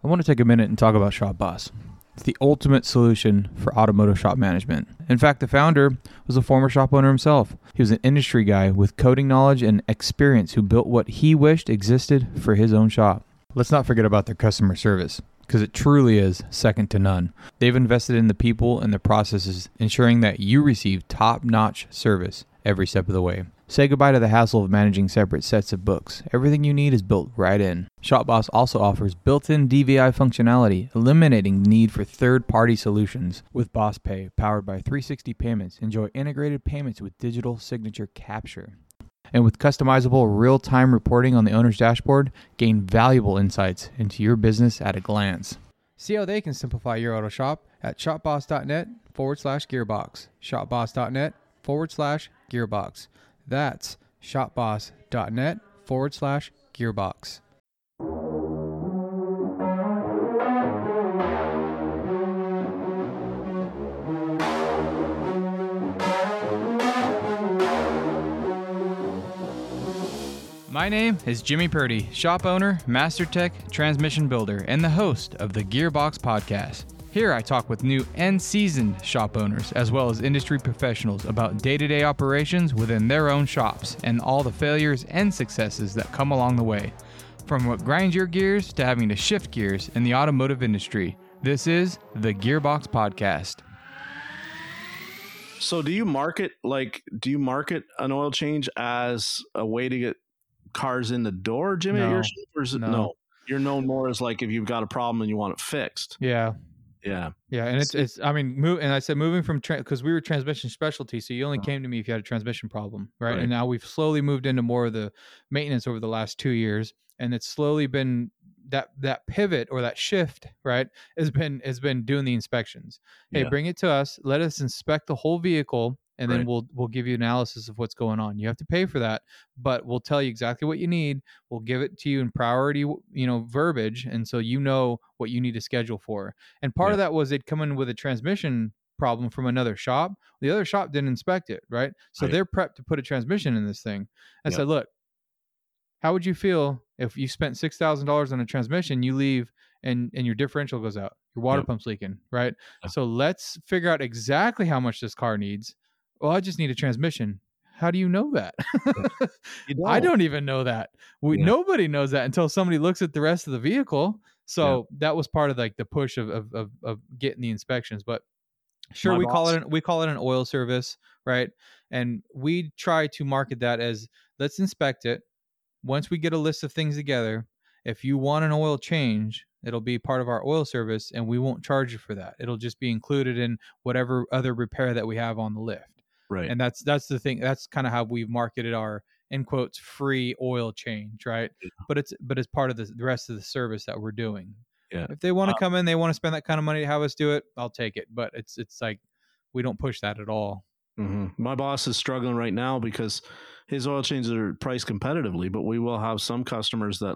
I want to take a minute and talk about Shop Boss. It's the ultimate solution for automotive shop management. In fact, the founder was a former shop owner himself. He was an industry guy with coding knowledge and experience who built what he wished existed for his own shop. Let's not forget about their customer service, because it truly is second to none. They've invested in the people and the processes, ensuring that you receive top-notch service every step of the way. Say goodbye to the hassle of managing separate sets of books. Everything you need is built right in. ShopBoss also offers built-in DVI functionality, eliminating the need for third-party solutions. With Boss Pay, powered by 360 Payments, enjoy integrated payments with digital signature capture. And with customizable real-time reporting on the owner's dashboard, gain valuable insights into your business at a glance. See how they can simplify your auto shop at shopboss.net/gearbox. shopboss.net/gearbox. That's shopboss.net/gearbox. My name is Jimmy Purdy, shop owner, master tech, transmission builder, and the host of the Gearbox Podcast. Here I talk with new and seasoned shop owners, as well as industry professionals about day-to-day operations within their own shops and all the failures and successes that come along the way. From what grinds your gears to having to shift gears in the automotive industry, this is the Gearbox Podcast. So do you market an oil change as a way to get cars in the door, Jimmy? No. At your shop, or is it, no. You're known more as like if you've got a problem and you want it fixed. Yeah. Yeah. And it's I mean, and I said moving from, because we were transmission specialty, so you only came to me if you had a transmission problem, right? And now we've slowly moved into more of the maintenance over the last 2 years, and it's slowly been that pivot or that shift, right, has been doing the inspections. Hey, bring it to us, let us inspect the whole vehicle, and then we'll give you analysis of what's going on. You have to pay for that, but we'll tell you exactly what you need. We'll give it to you in priority, verbiage, and so you know what you need to schedule for. And part of that was they'd come in with a transmission problem from another shop. The other shop didn't inspect it, right? So they're prepped to put a transmission in this thing. I said, look, how would you feel if you spent $6,000 on a transmission, you leave and your differential goes out, your water pump's leaking, right? So let's figure out exactly how much this car needs. Well, I just need a transmission. How do you know that? I don't even know that. Nobody knows that until somebody looks at the rest of the vehicle. So that was part of like the push of getting the inspections. But sure, we call it an oil service, right? And we try to market that as, let's inspect it. Once we get a list of things together, if you want an oil change, it'll be part of our oil service, and we won't charge you for that. It'll just be included in whatever other repair that we have on the lift. Right. And that's the thing. That's kind of how we've marketed our, in quotes, free oil change, right? Yeah. But it's part of the rest of the service that we're doing. Yeah. If they want to come in, they want to spend that kind of money to have us do it, I'll take it. But it's like we don't push that at all. Mm-hmm. My boss is struggling right now because his oil changes are priced competitively, but we will have some customers that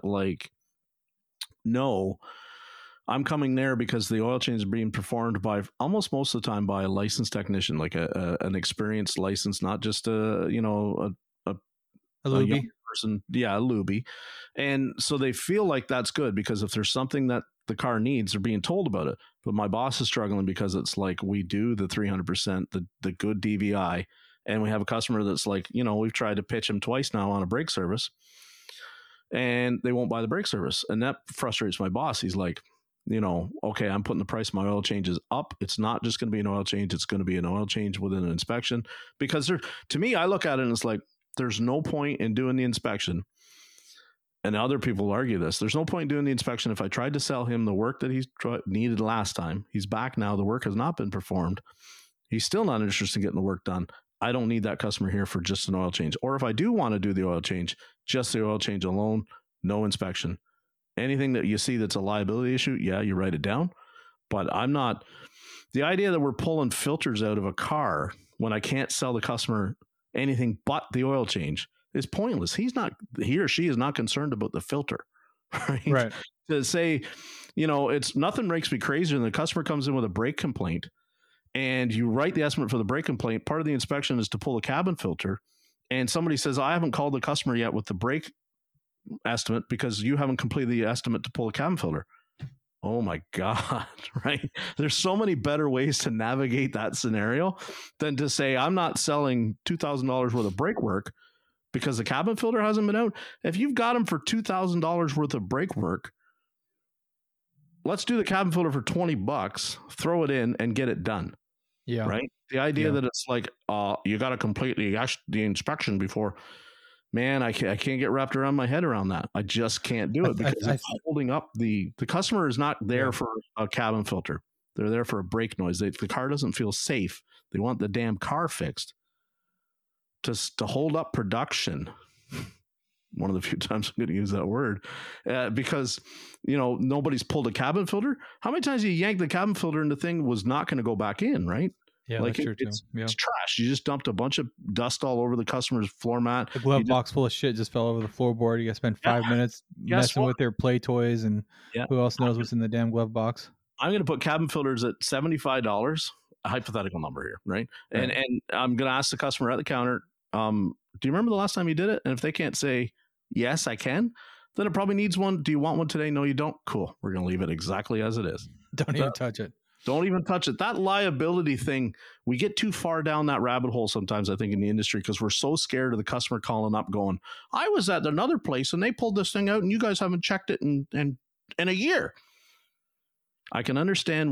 no, I'm coming there because the oil change is being performed by almost most of the time by a licensed technician, like an experienced license, not just a young person. Yeah, a lubie. And so they feel like that's good because if there's something that the car needs, they're being told about it. But my boss is struggling because it's like we do the 300%, the good DVI, and we have a customer that's like, we've tried to pitch him twice now on a brake service, and they won't buy the brake service. And that frustrates my boss. He's like, okay, I'm putting the price of my oil changes up. It's not just going to be an oil change. It's going to be an oil change within an inspection. Because to me, I look at it and it's like, there's no point in doing the inspection. And other people argue this. There's no point in doing the inspection if I tried to sell him the work that he needed last time. He's back now. The work has not been performed. He's still not interested in getting the work done. I don't need that customer here for just an oil change. Or if I do want to do the oil change, just the oil change alone, no inspection. Anything that you see that's a liability issue, you write it down. But I'm not. The idea that we're pulling filters out of a car when I can't sell the customer anything but the oil change is pointless. He or she is not concerned about the filter, right? To say, it's nothing makes me crazier than the customer comes in with a brake complaint and you write the estimate for the brake complaint. Part of the inspection is to pull a cabin filter. And somebody says, I haven't called the customer yet with the brake estimate because you haven't completed the estimate to pull a cabin filter. Oh my God, right? There's so many better ways to navigate that scenario than to say, I'm not selling $2,000 worth of brake work because the cabin filter hasn't been out. If you've got them for $2,000 worth of brake work, let's do the cabin filter for $20, throw it in and get it done. Yeah. Right. The idea that it's like, you got to complete the inspection before. Man, I can't get wrapped around my head around that. I just can't do it because it's holding up the customer is not there for a cabin filter. They're there for a brake noise. The car doesn't feel safe. They want the damn car fixed to hold up production. One of the few times I'm going to use that word because, nobody's pulled a cabin filter. How many times you yank the cabin filter and the thing was not going to go back in, right? Yeah, like that's true too. It's trash. You just dumped a bunch of dust all over the customer's floor mat. The glove box full of shit just fell over the floorboard. You got to spend 5 minutes messing with their play toys, and who else knows what's in the damn glove box? I'm going to put cabin filters at $75, a hypothetical number here, right? And I'm going to ask the customer at the counter, do you remember the last time you did it? And if they can't say, yes, I can, then it probably needs one. Do you want one today? No, you don't. Cool. We're going to leave it exactly as it is. Don't even touch it. Don't even touch it. That liability thing, we get too far down that rabbit hole sometimes, I think, in the industry because we're so scared of the customer calling up going, I was at another place and they pulled this thing out and you guys haven't checked it in a year. I can understand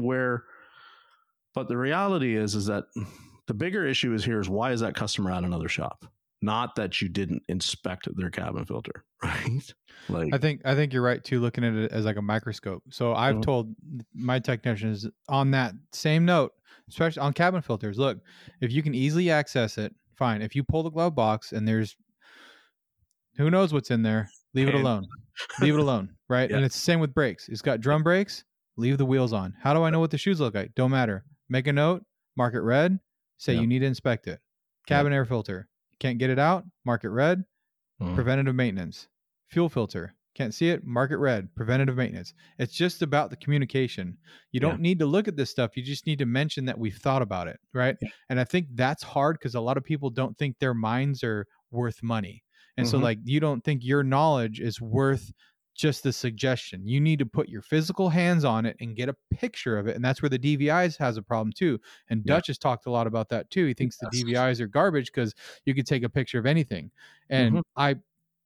but the reality is that the bigger issue is why is that customer at another shop? Not that you didn't inspect their cabin filter, right? Like, I think you're right too, looking at it as like a microscope. So I've told my technicians on that same note, especially on cabin filters, look, if you can easily access it, fine. If you pull the glove box and there's who knows what's in there, leave it alone. Leave it alone, right? Yeah. And it's the same with brakes. It's got drum brakes, leave the wheels on. How do I know what the shoes look like? Don't matter. Make a note, mark it red, say you need to inspect it. Cabin air filter. Can't get it out, mark it red, preventative maintenance. Fuel filter, can't see it, mark it red, preventative maintenance. It's just about the communication. You don't need to look at this stuff. You just need to mention that we've thought about it, right? Yeah. And I think that's hard because a lot of people don't think their minds are worth money. And so like you don't think your knowledge is worth just the suggestion. You need to put your physical hands on it and get a picture of it. And that's where the DVIs has a problem too. And Dutch has talked a lot about that too. He thinks the DVIs are garbage because you could take a picture of anything. And I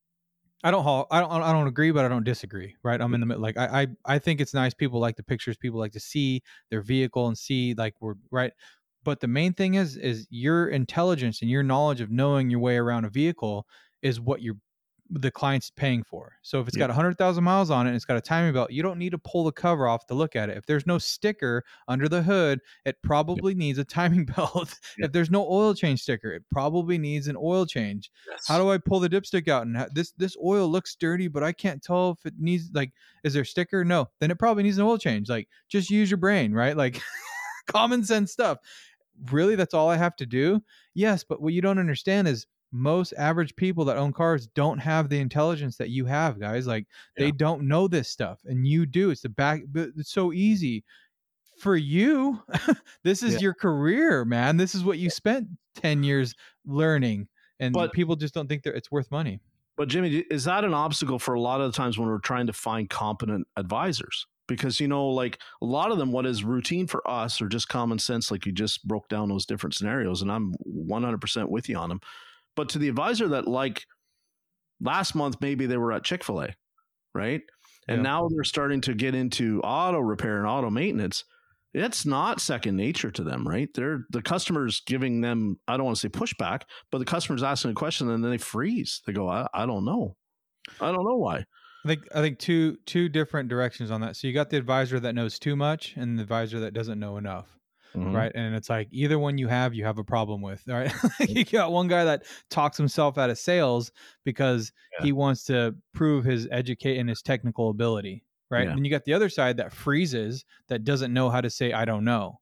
don't agree, but I don't disagree. Right. I'm in the middle. Like I think it's nice. People like the pictures. People like to see their vehicle and see like we're right. But the main thing is your intelligence and your knowledge of knowing your way around a vehicle is what the client's paying for. So if it's got 100,000 miles on it and it's got a timing belt, you don't need to pull the cover off to look at it. If there's no sticker under the hood, it probably needs a timing belt. If there's no oil change sticker, it probably needs an oil change. Yes. How do I pull the dipstick out? And this oil looks dirty, but I can't tell if it needs, like, is there a sticker? No. Then it probably needs an oil change. Like, just use your brain, right? Like common sense stuff. Really, that's all I have to do? Yes, but what you don't understand is most average people that own cars don't have the intelligence that you have, guys. Like they don't know this stuff and you do. It's it's so easy for you. This is your career, man. This is what you spent 10 years learning, and people just don't think that it's worth money. But Jimmy, is that an obstacle for a lot of the times when we're trying to find competent advisors? Because, like a lot of them, what is routine for us or just common sense, like you just broke down those different scenarios, and I'm 100% with you on them. But to the advisor that, like, last month, maybe they were at Chick-fil-A, right? And now they're starting to get into auto repair and auto maintenance. It's not second nature to them, right? The customer's giving them, I don't want to say pushback, but the customer's asking a question and then they freeze. They go, I don't know. I don't know why. I think two different directions on that. So you got the advisor that knows too much and the advisor that doesn't know enough. Right. And it's like either one you have a problem with. Right. You got one guy that talks himself out of sales because he wants to prove his educate and his technical ability. Right. And you got the other side that freezes, that doesn't know how to say, I don't know.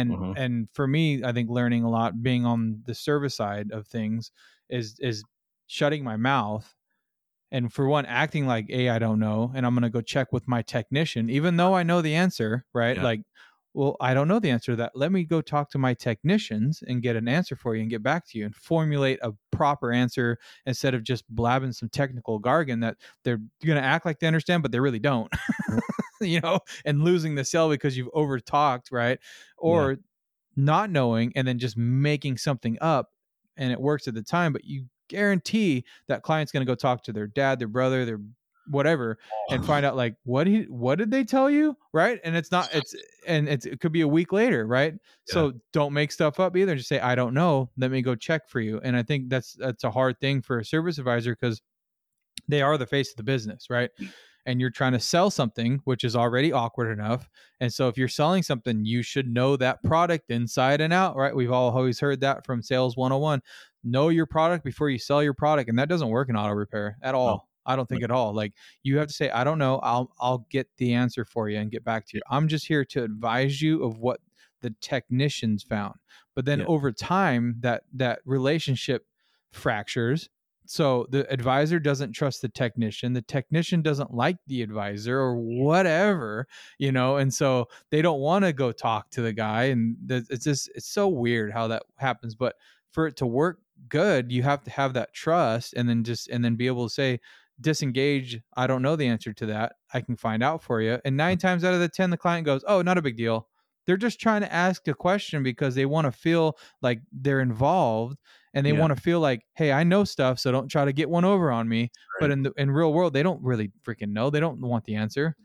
And for me, I think learning a lot, being on the service side of things is shutting my mouth. And for one, acting like, I don't know. And I'm going to go check with my technician, even though I know the answer. Right. Like, well, I don't know the answer to that. Let me go talk to my technicians and get an answer for you and get back to you and formulate a proper answer instead of just blabbing some technical jargon that they're going to act like they understand, but they really don't. and losing the sale because you've over talked, right? Yeah. Or not knowing and then just making something up and it works at the time, but you guarantee that client's going to go talk to their dad, their brother, their whatever, and find out like what did they tell you, right? And it could be a week later, right? Yeah. So don't make stuff up either. Just say I don't know. Let me go check for you. And I think that's a hard thing for a service advisor because they are the face of the business, right? And you're trying to sell something, which is already awkward enough. And so if you're selling something, you should know that product inside and out, right? We've all always heard that from Sales 101. Know your product before you sell your product. And that doesn't work in auto repair at all. No. I don't think at all. Like you have to say, I don't know. I'll get the answer for you and get back to you. I'm just here to advise you of what the technicians found. But then over time, that relationship fractures. So the advisor doesn't trust the technician doesn't like the advisor or whatever, and so they don't want to go talk to the guy. And it's so weird how that happens. But for it to work good, you have to have that trust and then be able to say, disengage. I don't know the answer to that. I can find out for you. And 9 times out of the 10, the client goes, oh, not a big deal. They're just trying to ask a question because they want to feel like they're involved and they want to feel like, hey, I know stuff, so don't try to get one over on me. Right. But in real world, they don't really freaking know. They don't want the answer.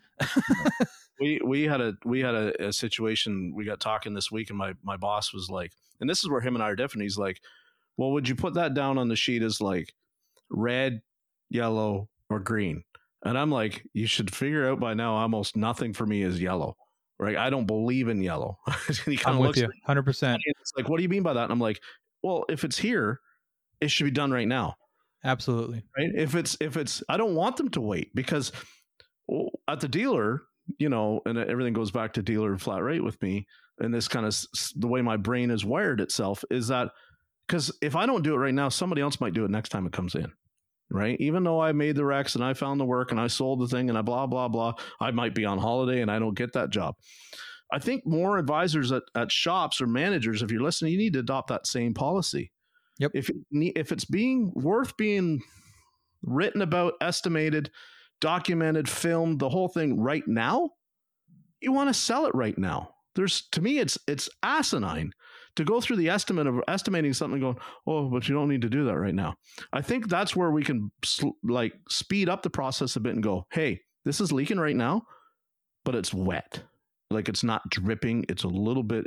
We had a situation. We got talking this week, and my boss was like, and this is where him and I are different. He's like, well, would you put that down on the sheet as like red, yellow, or green? And I'm like, you should figure out by now almost nothing for me is yellow. Right? I don't believe in yellow. He I'm with you 100%. It's like, what do you mean by that? And I'm like, well, if it's here, it should be done right now. Absolutely. Right? If it's, I don't want them to wait because at the dealer, and everything goes back to dealer flat rate with me. And this kind of the way my brain is wired itself is that because if I don't do it right now, somebody else might do it next time it comes in. Right? Even though I made the Rex and I found the work and I sold the thing and I blah, blah, blah, I might be on holiday and I don't get that job. I think more advisors at shops or managers, if you're listening, you need to adopt that same policy. Yep. If it's worth being written about, estimated, documented, filmed, the whole thing right now, you want to sell it right now. To me, it's asinine to go through the estimate of estimating something going, oh, but you don't need to do that right now. I think that's where we can speed up the process a bit and go, hey, this is leaking right now, but it's wet. Like it's not dripping. It's a little bit,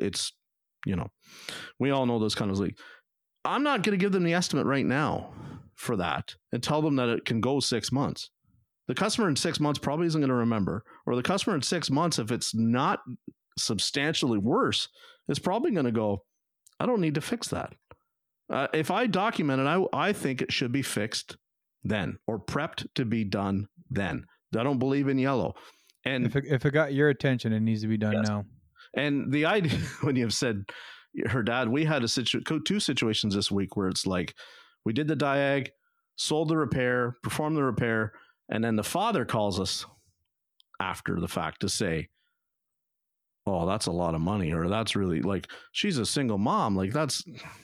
we all know those kind of leaks. I'm not going to give them the estimate right now for that and tell them that it can go 6 months. The customer in 6 months probably isn't going to remember, or the customer in 6 months, if it's not substantially worse, is probably going to go, I don't need to fix that. If I document it, I think it should be fixed then or prepped to be done then. I don't believe in yellow. And if it got your attention, it needs to be done now. And the idea when you've said her dad, we had two situations this week where it's like we did the diag, sold the repair, performed the repair, and then the father calls us after the fact to say, oh, that's a lot of money, or that's really like she's a single mom. Like that's,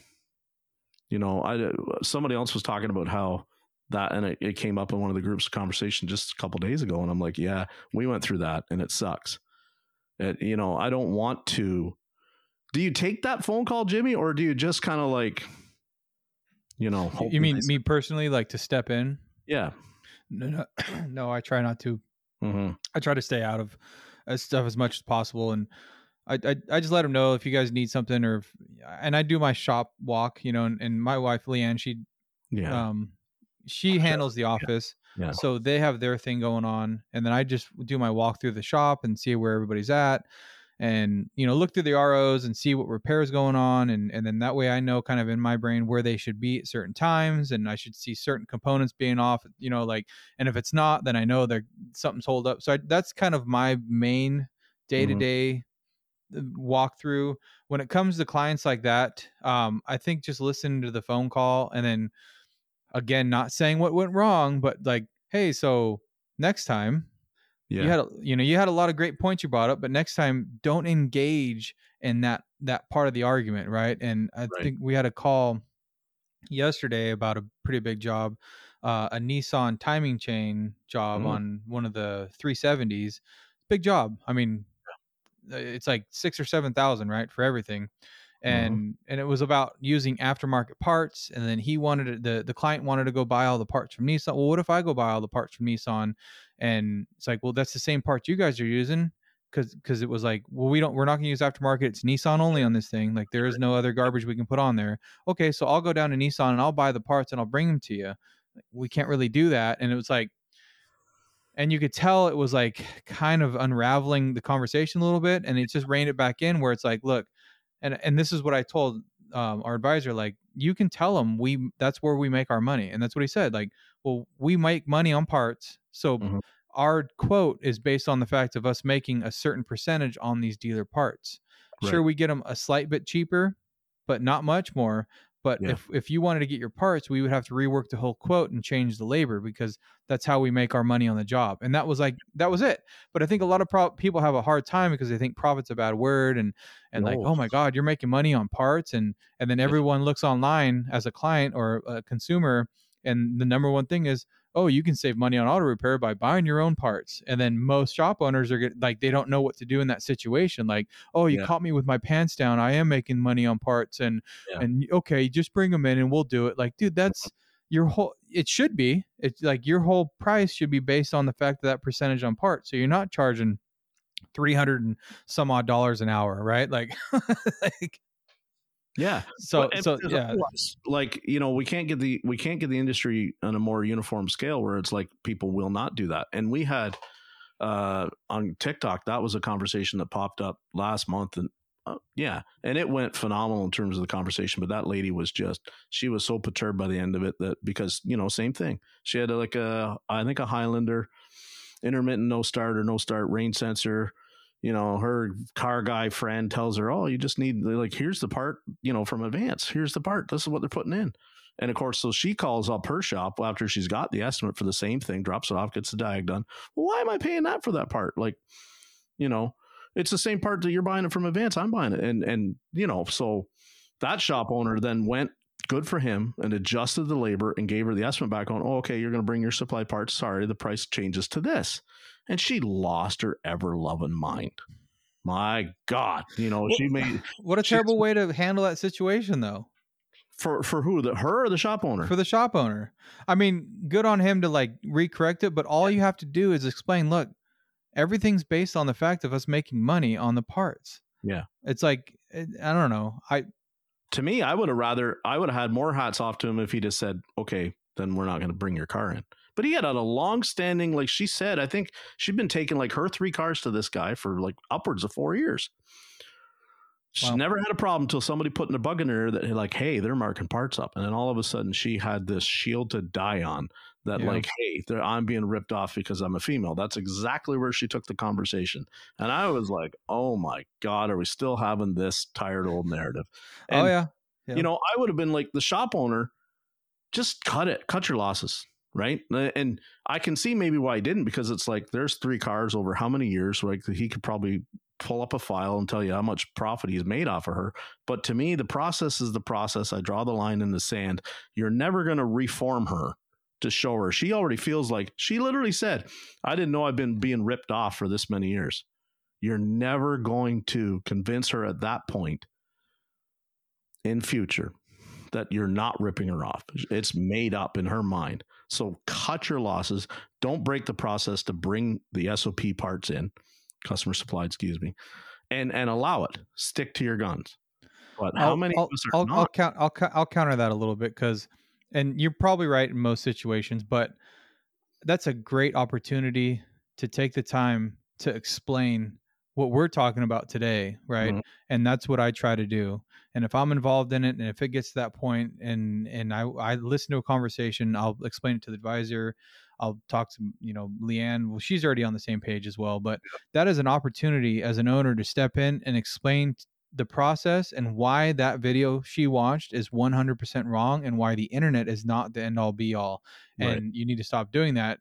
somebody else was talking about how that, and it came up in one of the groups conversation just a couple of days ago. And I'm like, yeah, we went through that and it sucks. I don't want to. Do you take that phone call, Jimmy, or do you just kind of like, you mean me personally, like to step in? Yeah. No, I try not to. Mm-hmm. I try to stay out of stuff as much as possible. And I just let them know if you guys need something and I do my shop walk, and my wife, Leanne, she handles the office. Yeah. So they have their thing going on. And then I just do my walk through the shop and see where everybody's at and, look through the ROs and see what repairs going on. And then that way I know kind of in my brain where they should be at certain times. And I should see certain components being off, and if it's not, then I know that something's hold up. So that's kind of my main day-to-day walkthrough. When it comes to clients like that, I think just listen to the phone call and then again, not saying what went wrong, but like, hey, so next time, you had a lot of great points you brought up, but next time don't engage in that part of the argument, right? And I think we had a call yesterday about a pretty big job, a Nissan timing chain job on one of the 370s, big job. I mean, it's like 6,000 or 7,000, right, for everything. And it was about using aftermarket parts. And then he wanted the client wanted to go buy all the parts from Nissan. Well, what if I go buy all the parts from Nissan? And it's like, well, that's the same parts you guys are using. Because it was like, well, we're not gonna use aftermarket. It's Nissan only on this thing. Like, there is no other garbage we can put on there. Okay, so I'll go down to Nissan and I'll buy the parts and I'll bring them to you. We can't really do that. And it was like, and you could tell it was like kind of unraveling the conversation a little bit, and it just reined it back in where it's like, look, and this is what I told our advisor, like, you can tell them that's where we make our money. And that's what he said, like, well, we make money on parts, so our quote is based on the fact of us making a certain percentage on these dealer parts. Right. Sure, we get them a slight bit cheaper, but not much more. But if you wanted to get your parts, we would have to rework the whole quote and change the labor, because that's how we make our money on the job. And that was it. But I think a lot of people have a hard time because they think profit's a bad word, and like, oh my God, you're making money on parts. And then everyone looks online as a client or a consumer, and the number one thing is, oh, you can save money on auto repair by buying your own parts. And then most shop owners are like, they don't know what to do in that situation. Like, oh, you caught me with my pants down. I am making money on parts, and okay, just bring them in and we'll do it. Like, dude, that's it should be. It's like your whole price should be based on the fact that percentage on parts. So you're not charging $300 and some odd an hour, right? Like, yeah. So like, we can't get the industry on a more uniform scale where it's like people will not do that. And we had on TikTok, that was a conversation that popped up last month, and and it went phenomenal in terms of the conversation. But that lady was she was so perturbed by the end of it that, because same thing, she had I think a Highlander, intermittent no start rain sensor. Her car guy friend tells her, oh, you just need, like, here's the part, from Advance. Here's the part. This is what they're putting in. And of course, so she calls up her shop after she's got the estimate for the same thing, drops it off, gets the diag done. Well, why am I paying that for that part? Like, it's the same part that you're buying it from Advance. I'm buying it. And so that shop owner then went, good for him, and adjusted the labor and gave her the estimate back on, oh, okay, you're going to bring your supply parts. Sorry, the price changes to this. And she lost her ever-loving mind. My God. She made... What a terrible way to handle that situation, though. For who? Her or the shop owner? For the shop owner. I mean, good on him to, like, recorrect it, but all you have to do is explain, look, everything's based on the fact of us making money on the parts. Yeah. It's like, I don't know. To me, I would have had more hats off to him if he just said, okay, then we're not going to bring your car in. But he had a long-standing, like she said, I think she'd been taking like her 3 cars to this guy for like upwards of 4 years. She never had a problem until somebody put in a bug in her that, like, hey, they're marking parts up. And then all of a sudden she had this shield to die on that, like, hey, I'm being ripped off because I'm a female. That's exactly where she took the conversation. And I was like, oh my God, are we still having this tired old narrative? And, I would have been like, the shop owner, just cut your losses. Right. And I can see maybe why he didn't, because it's like, there's 3 cars over how many years, like, he could probably pull up a file and tell you how much profit he's made off of her. But to me, the process is the process. I draw the line in the sand. You're never going to reform her to show her. She already feels like, she literally said, I didn't know I've been being ripped off for this many years. You're never going to convince her at that point in future that you're not ripping her off. It's made up in her mind. So cut your losses. Don't break the process to bring the SOP parts in, customer supply, excuse me, and allow it. Stick to your guns. But how many of us are not? I'll counter that a little bit, because, and you're probably right in most situations, but that's a great opportunity to take the time to explain what we're talking about today, right? Mm-hmm. And that's what I try to do. And if I'm involved in it, and if it gets to that point, and I listen to a conversation, I'll explain it to the advisor. I'll talk to, Leanne. Well, she's already on the same page as well, but that is an opportunity as an owner to step in and explain the process and why that video she watched is 100% wrong, and why the internet is not the end all be all. Right. And you need to stop doing that.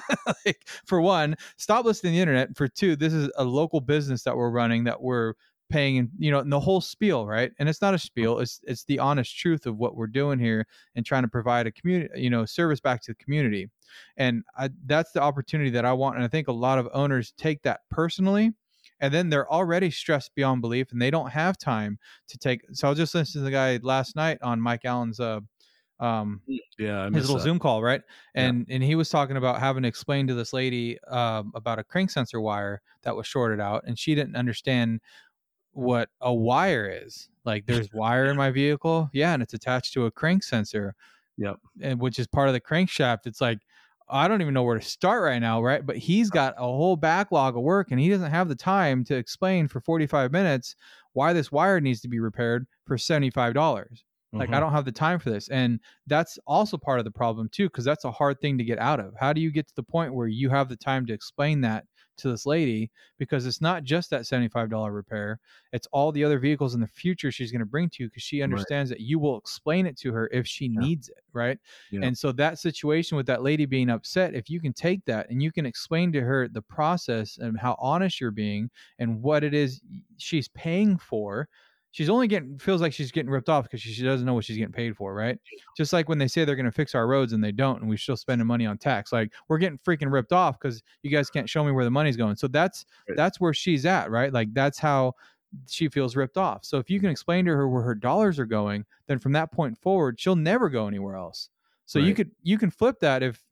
Like, for one, stop listening to the internet. For two, this is a local business that we're running, that we're paying, and and the whole spiel, right? And it's not a spiel, it's the honest truth of what we're doing here and trying to provide a community, service back to the community. And that's the opportunity that I want. And I think a lot of owners take that personally, and then they're already stressed beyond belief and they don't have time to take. So I was just listening to the guy last night on Mike Allen's his little Zoom call, right? And he was talking about having to explain to this lady about a crank sensor wire that was shorted out, and she didn't understand what a wire is. Like, there's wire in my vehicle, and it's attached to a crank sensor, and which is part of the crankshaft. It's like, I don't even know where to start right now, right? But he's got a whole backlog of work, and he doesn't have the time to explain for 45 minutes why this wire needs to be repaired for $75. Like, I don't have the time for this. And that's also part of the problem too, because that's a hard thing to get out of. How do you get to the point where you have the time to explain that to this lady? Because it's not just that $75 repair. It's all the other vehicles in the future she's going to bring to you, because she understands that you will explain it to her if she needs it, right? And so that situation with that lady being upset, if you can take that and you can explain to her the process and how honest you're being and what it is she's paying for, she's only feels like she's getting ripped off because she doesn't know what she's getting paid for, right? Just like when they say they're going to fix our roads and they don't, and we're still spending money on tax. Like, we're getting freaking ripped off because you guys can't show me where the money's going. So that's where she's at, right? Like, that's how she feels ripped off. So if you can explain to her where her dollars are going, then from that point forward, she'll never go anywhere else. So you can flip that if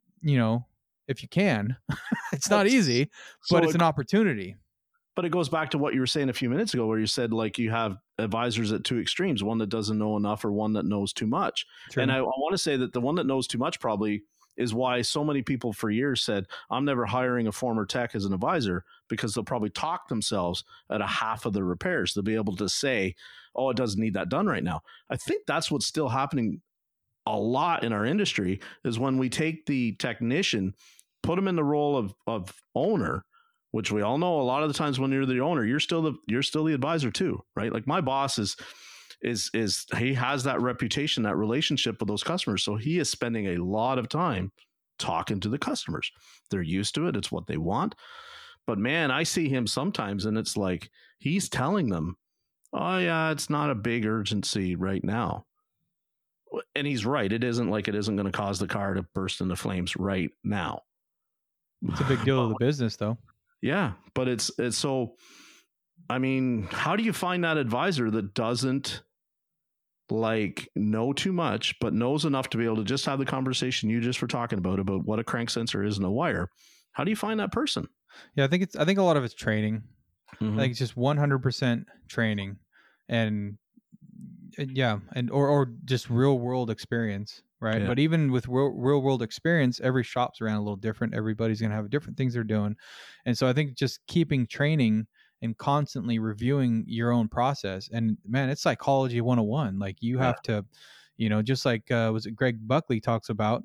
you can. It's not easy, but it's an opportunity. But it goes back to what you were saying a few minutes ago, where you said, like, you have advisors at two extremes, one that doesn't know enough or one that knows too much. True. And I want to say that the one that knows too much probably is why so many people for years said, I'm never hiring a former tech as an advisor, because they'll probably talk themselves at a half of the repairs. They'll be able to say, oh, it doesn't need that done right now. I think that's what's still happening a lot in our industry, is when we take the technician, put them in the role of owner, which we all know a lot of the times when you're the owner, you're still the advisor too, right? Like, my boss is he has that reputation, that relationship with those customers. So he is spending a lot of time talking to the customers. They're used to it. It's what they want. But man, I see him sometimes and it's like, he's telling them, oh yeah, it's not a big urgency right now. And he's right. It isn't going to cause the car to burst into flames right now. It's a big deal to the business though. Yeah, but it's so, I mean, how do you find that advisor that doesn't like know too much, but knows enough to be able to just have the conversation you just were talking about what a crank sensor is and a wire? How do you find that person? Yeah, I think a lot of it's training. I think it's just 100% training, and or just real world experience. Right. Yeah. But even with real world experience, every shop's around a little different. Everybody's going to have different things they're doing. And so I think just keeping training and constantly reviewing your own process. And man, it's psychology 101. Like, you have to, just like, was it Greg Buckley talks about,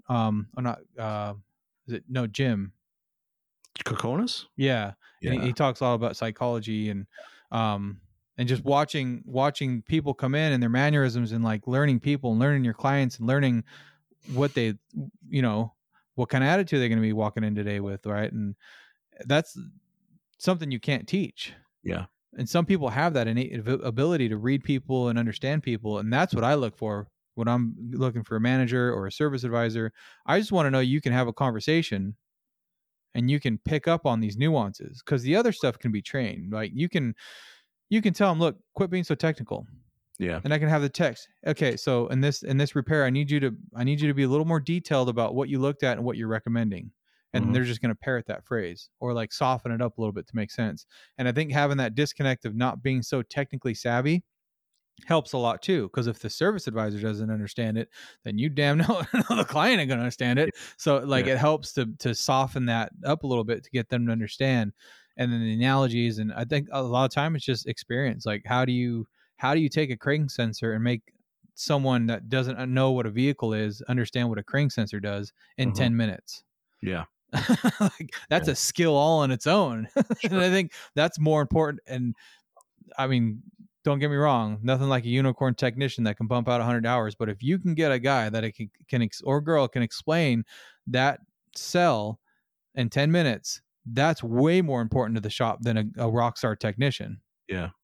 Jim Kokonis? Yeah. And he talks a lot about psychology and just watching people come in and their mannerisms, and like learning people and learning your clients and learning what they, what kind of attitude they're going to be walking in today with. Right. And that's something you can't teach. Yeah. And some people have that innate ability to read people and understand people. And that's what I look for when I'm looking for a manager or a service advisor. I just want to know you can have a conversation and you can pick up on these nuances, because the other stuff can be trained. Like, you can tell them, look, quit being so technical. Yeah. And I can have the text. Okay, so in this repair, I need you to be a little more detailed about what you looked at and what you're recommending. And they're just going to parrot that phrase, or like soften it up a little bit to make sense. And I think having that disconnect of not being so technically savvy helps a lot too, because if the service advisor doesn't understand it, then you damn know the client ain't gonna understand it. So like it helps to soften that up a little bit to get them to understand. And then the analogies, and I think a lot of time it's just experience. Like, how do you take a crank sensor and make someone that doesn't know what a vehicle is understand what a crank sensor does in 10 minutes? Yeah. Like, that's a skill all on its own. And I think that's more important. And I mean, don't get me wrong, nothing like a unicorn technician that can pump out 100 hours. But if you can get a guy that can or girl can explain that cell in 10 minutes, that's way more important to the shop than a rock star technician. Yeah.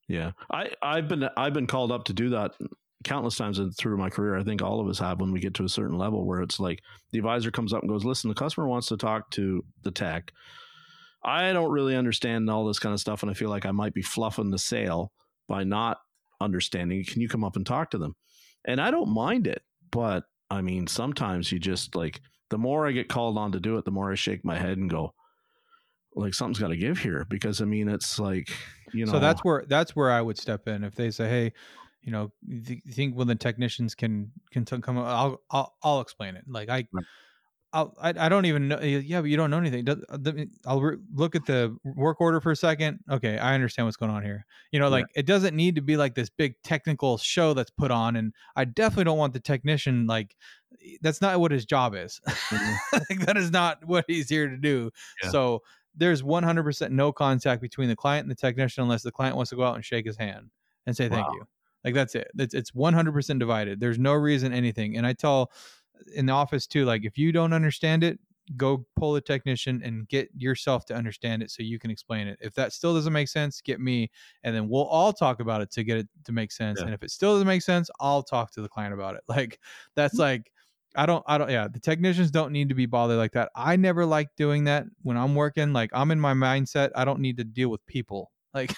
Yeah. I've been called up to do that countless times through my career. I think all of us have when we get to a certain level where it's like the advisor comes up and goes, listen, the customer wants to talk to the tech. I don't really understand all this kind of stuff. And I feel like I might be fluffing the sale by not understanding. Can you come up and talk to them? And I don't mind it. But I mean, sometimes you just like, the more I get called on to do it, the more I shake my head and go, like, something's got to give here. Because I mean, it's like, So that's where I would step in if they say, hey, you think when the technicians can come, I'll explain it. Like I don't even know. Yeah, but you don't know anything. I'll look at the work order for a second. Okay, I understand what's going on here. Like it doesn't need to be like this big technical show that's put on. And I definitely don't want the technician, like, that's not what his job is. Like, that is not what he's here to do. Yeah. So there's 100% no contact between the client and the technician unless the client wants to go out and shake his hand and say thank you. Like, that's it. It's 100% divided. There's no reason anything. And I tell in the office too, like, if you don't understand it, go pull a technician and get yourself to understand it so you can explain it. If that still doesn't make sense, get me, and then we'll all talk about it to get it to make sense. Yeah. And if it still doesn't make sense, I'll talk to the client about it. Like, that's like, I don't, yeah, the technicians don't need to be bothered like that. I never like doing that when I'm working. Like, I'm in my mindset, I don't need to deal with people. Like,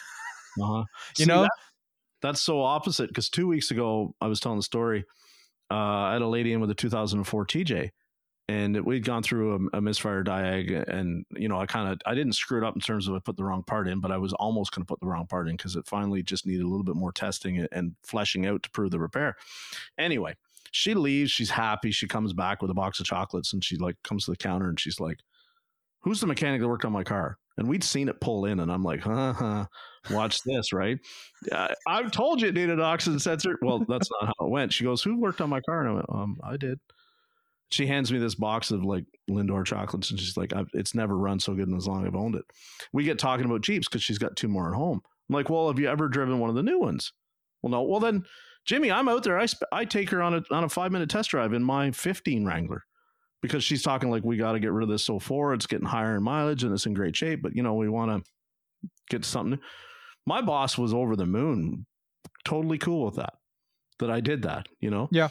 that's so opposite. Because 2 weeks ago, I was telling the story. I had a lady in with a 2004 TJ, and we'd gone through a misfire diag, and I didn't screw it up in terms of I put the wrong part in, but I was almost going to put the wrong part in because it finally just needed a little bit more testing and fleshing out to prove the repair. Anyway, she leaves, she's happy, she comes back with a box of chocolates, and she like comes to the counter and she's like, "Who's the mechanic that worked on my car?" And we'd seen it pull in, and I'm like, watch this, right? I've told you it needed an oxygen sensor. Well, that's not how it went. She goes, "Who worked on my car?" And I went, I did. She hands me this box of like Lindor chocolates, and she's like, "It's never run so good in as long as I've owned it." We get talking about Jeeps because she's got 2 more at home. I'm like, "Well, have you ever driven one of the new ones?" "Well, no." "Well, then, Jimmy, I'm out there. I take her on a 5-minute test drive in my 15 Wrangler." Because she's talking like, we got to get rid of this 04. It's getting higher in mileage and it's in great shape, but we want to get something. My boss was over the moon, totally cool with that I did that, Yeah.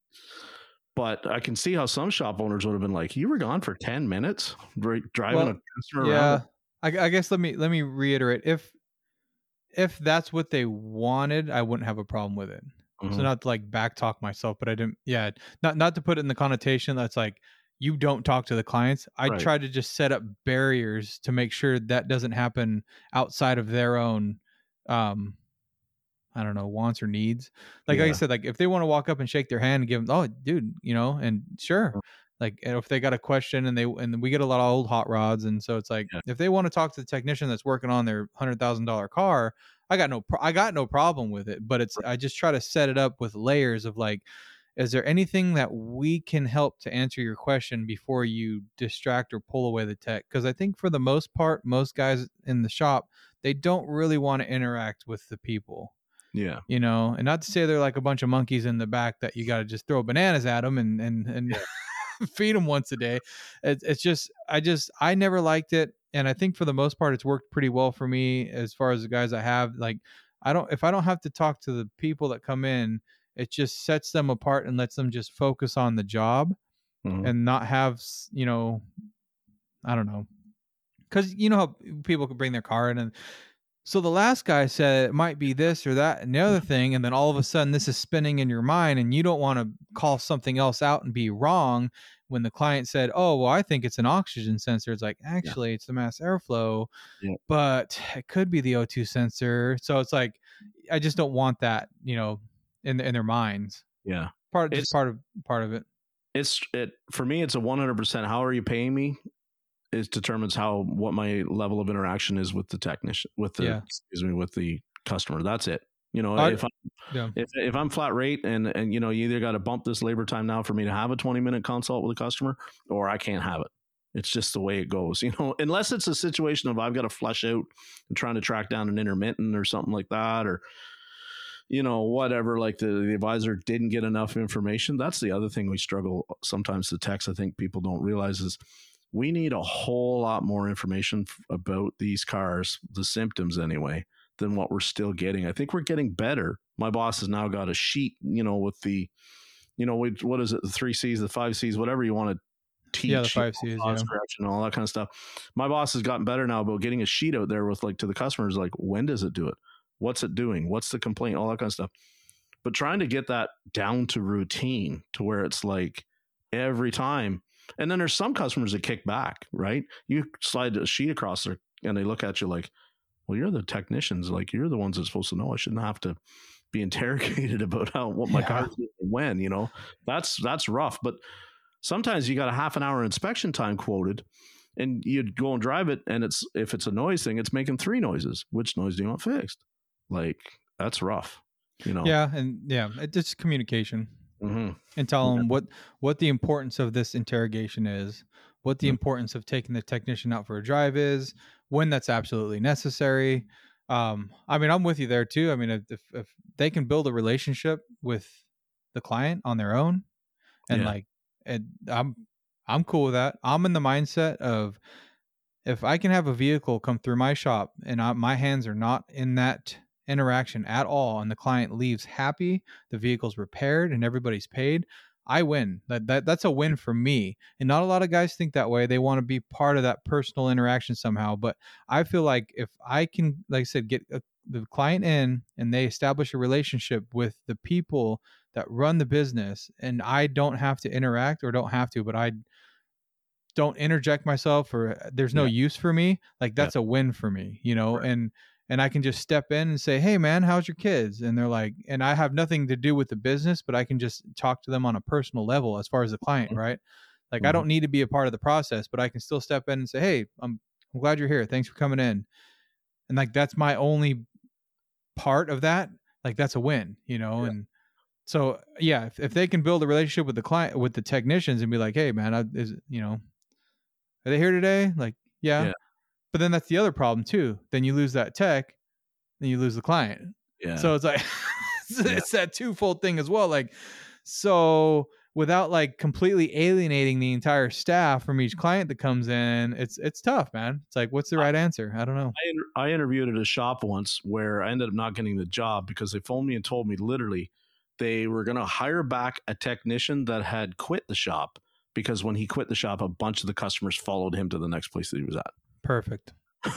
But I can see how some shop owners would have been like, "You were gone for 10 minutes driving a customer around." I guess let me reiterate. If that's what they wanted, I wouldn't have a problem with it. Mm-hmm. So not to like back talk myself, but I didn't. Yeah, not to put it in the connotation that's like, you don't talk to the clients. I try to just set up barriers to make sure that doesn't happen outside of their own, I don't know, wants or needs. Like I said, like if they want to walk up and shake their hand and give them, "Oh, dude," and sure. Like if they got a question and we get a lot of old hot rods. And so it's like, if they want to talk to the technician that's working on their $100,000 car, I got no problem with it. But I just try to set it up with layers of like, is there anything that we can help to answer your question before you distract or pull away the tech? Because I think for the most part, most guys in the shop, they don't really want to interact with the people. Yeah. And not to say they're like a bunch of monkeys in the back that you got to just throw bananas at them and feed them once a day. It's just, I never liked it. And I think for the most part, it's worked pretty well for me as far as the guys I have. Like, if I don't have to talk to the people that come in, it just sets them apart and lets them just focus on the job and not have, I don't know. Because how people can bring their car in, and so the last guy said it might be this or that and the other thing, and then all of a sudden this is spinning in your mind, and you don't want to call something else out and be wrong when the client said, "Oh, well, I think it's an oxygen sensor." It's like, actually, it's the mass airflow, but it could be the O2 sensor. So it's like, I just don't want that, in their minds. Yeah, part of it. For me, it's a 100%. How are you paying me? It determines what my level of interaction is with the technician, with the customer. That's it. If I'm flat rate and you either got to bump this labor time now for me to have a 20-minute consult with a customer, or I can't have it. It's just the way it goes, unless it's a situation of I've got to flush out and trying to track down an intermittent or something like that, or whatever, like the advisor didn't get enough information. That's the other thing we struggle sometimes. The techs, I think people don't realize, is we need a whole lot more information about these cars, the symptoms anyway, than what we're still getting. I think we're getting better. My boss has now got a sheet, with the, what is it, the 3 C's, the 5 C's, whatever you want to teach. Yeah, the 5 C's, yeah. Correction, all that kind of stuff. My boss has gotten better now about getting a sheet out there with like to the customers, like, when does it do it? What's it doing? What's the complaint? All that kind of stuff. But trying to get that down to routine to where it's like every time. And then there's some customers that kick back, right? You slide a sheet across there and they look at you like, well, you're the technicians. Like, you're the ones that's supposed to know. I shouldn't have to be interrogated about what my car is when, that's rough. But sometimes you got a half an hour inspection time quoted and you'd go and drive it. And if it's a noise thing, it's making 3 noises. Which noise do you want fixed? Like, that's rough. Yeah, and it's just communication, and tell them what the importance of this interrogation is, what the importance of taking the technician out for a drive is, when that's absolutely necessary. I mean, I'm with you there too. I mean, if they can build a relationship with the client on their own, and I'm cool with that. I'm in the mindset of, if I can have a vehicle come through my shop and my hands are not in that interaction at all, and the client leaves happy, the vehicle's repaired and everybody's paid, I win. That's a win for me. And not a lot of guys think that way. They want to be part of that personal interaction somehow. But I feel like if I can, like I said, get the client in and they establish a relationship with the people that run the business, and I don't have to interact, or don't have to, but I don't interject myself, or there's no use for me, like, that's a win for me, right. And I can just step in and say, hey man, how's your kids? And they're like, and I have nothing to do with the business, but I can just talk to them on a personal level as far as the client, right? Like, I don't need to be a part of the process, but I can still step in and say, hey, I'm glad you're here. Thanks for coming in. And like, that's my only part of that. Like, that's a win, And so, yeah, if they can build a relationship with the client, with the technicians, and be like, hey man, are they here today? Like, yeah. But then that's the other problem too. Then you lose that tech, then you lose the client. Yeah. So it's like, it's that twofold thing as well. Like, so without like completely alienating the entire staff from each client that comes in, it's tough, man. It's like, what's the right answer? I don't know. I interviewed at a shop once where I ended up not getting the job because they phoned me and told me literally they were going to hire back a technician that had quit the shop, because when he quit the shop, a bunch of the customers followed him to the next place that he was at. Perfect.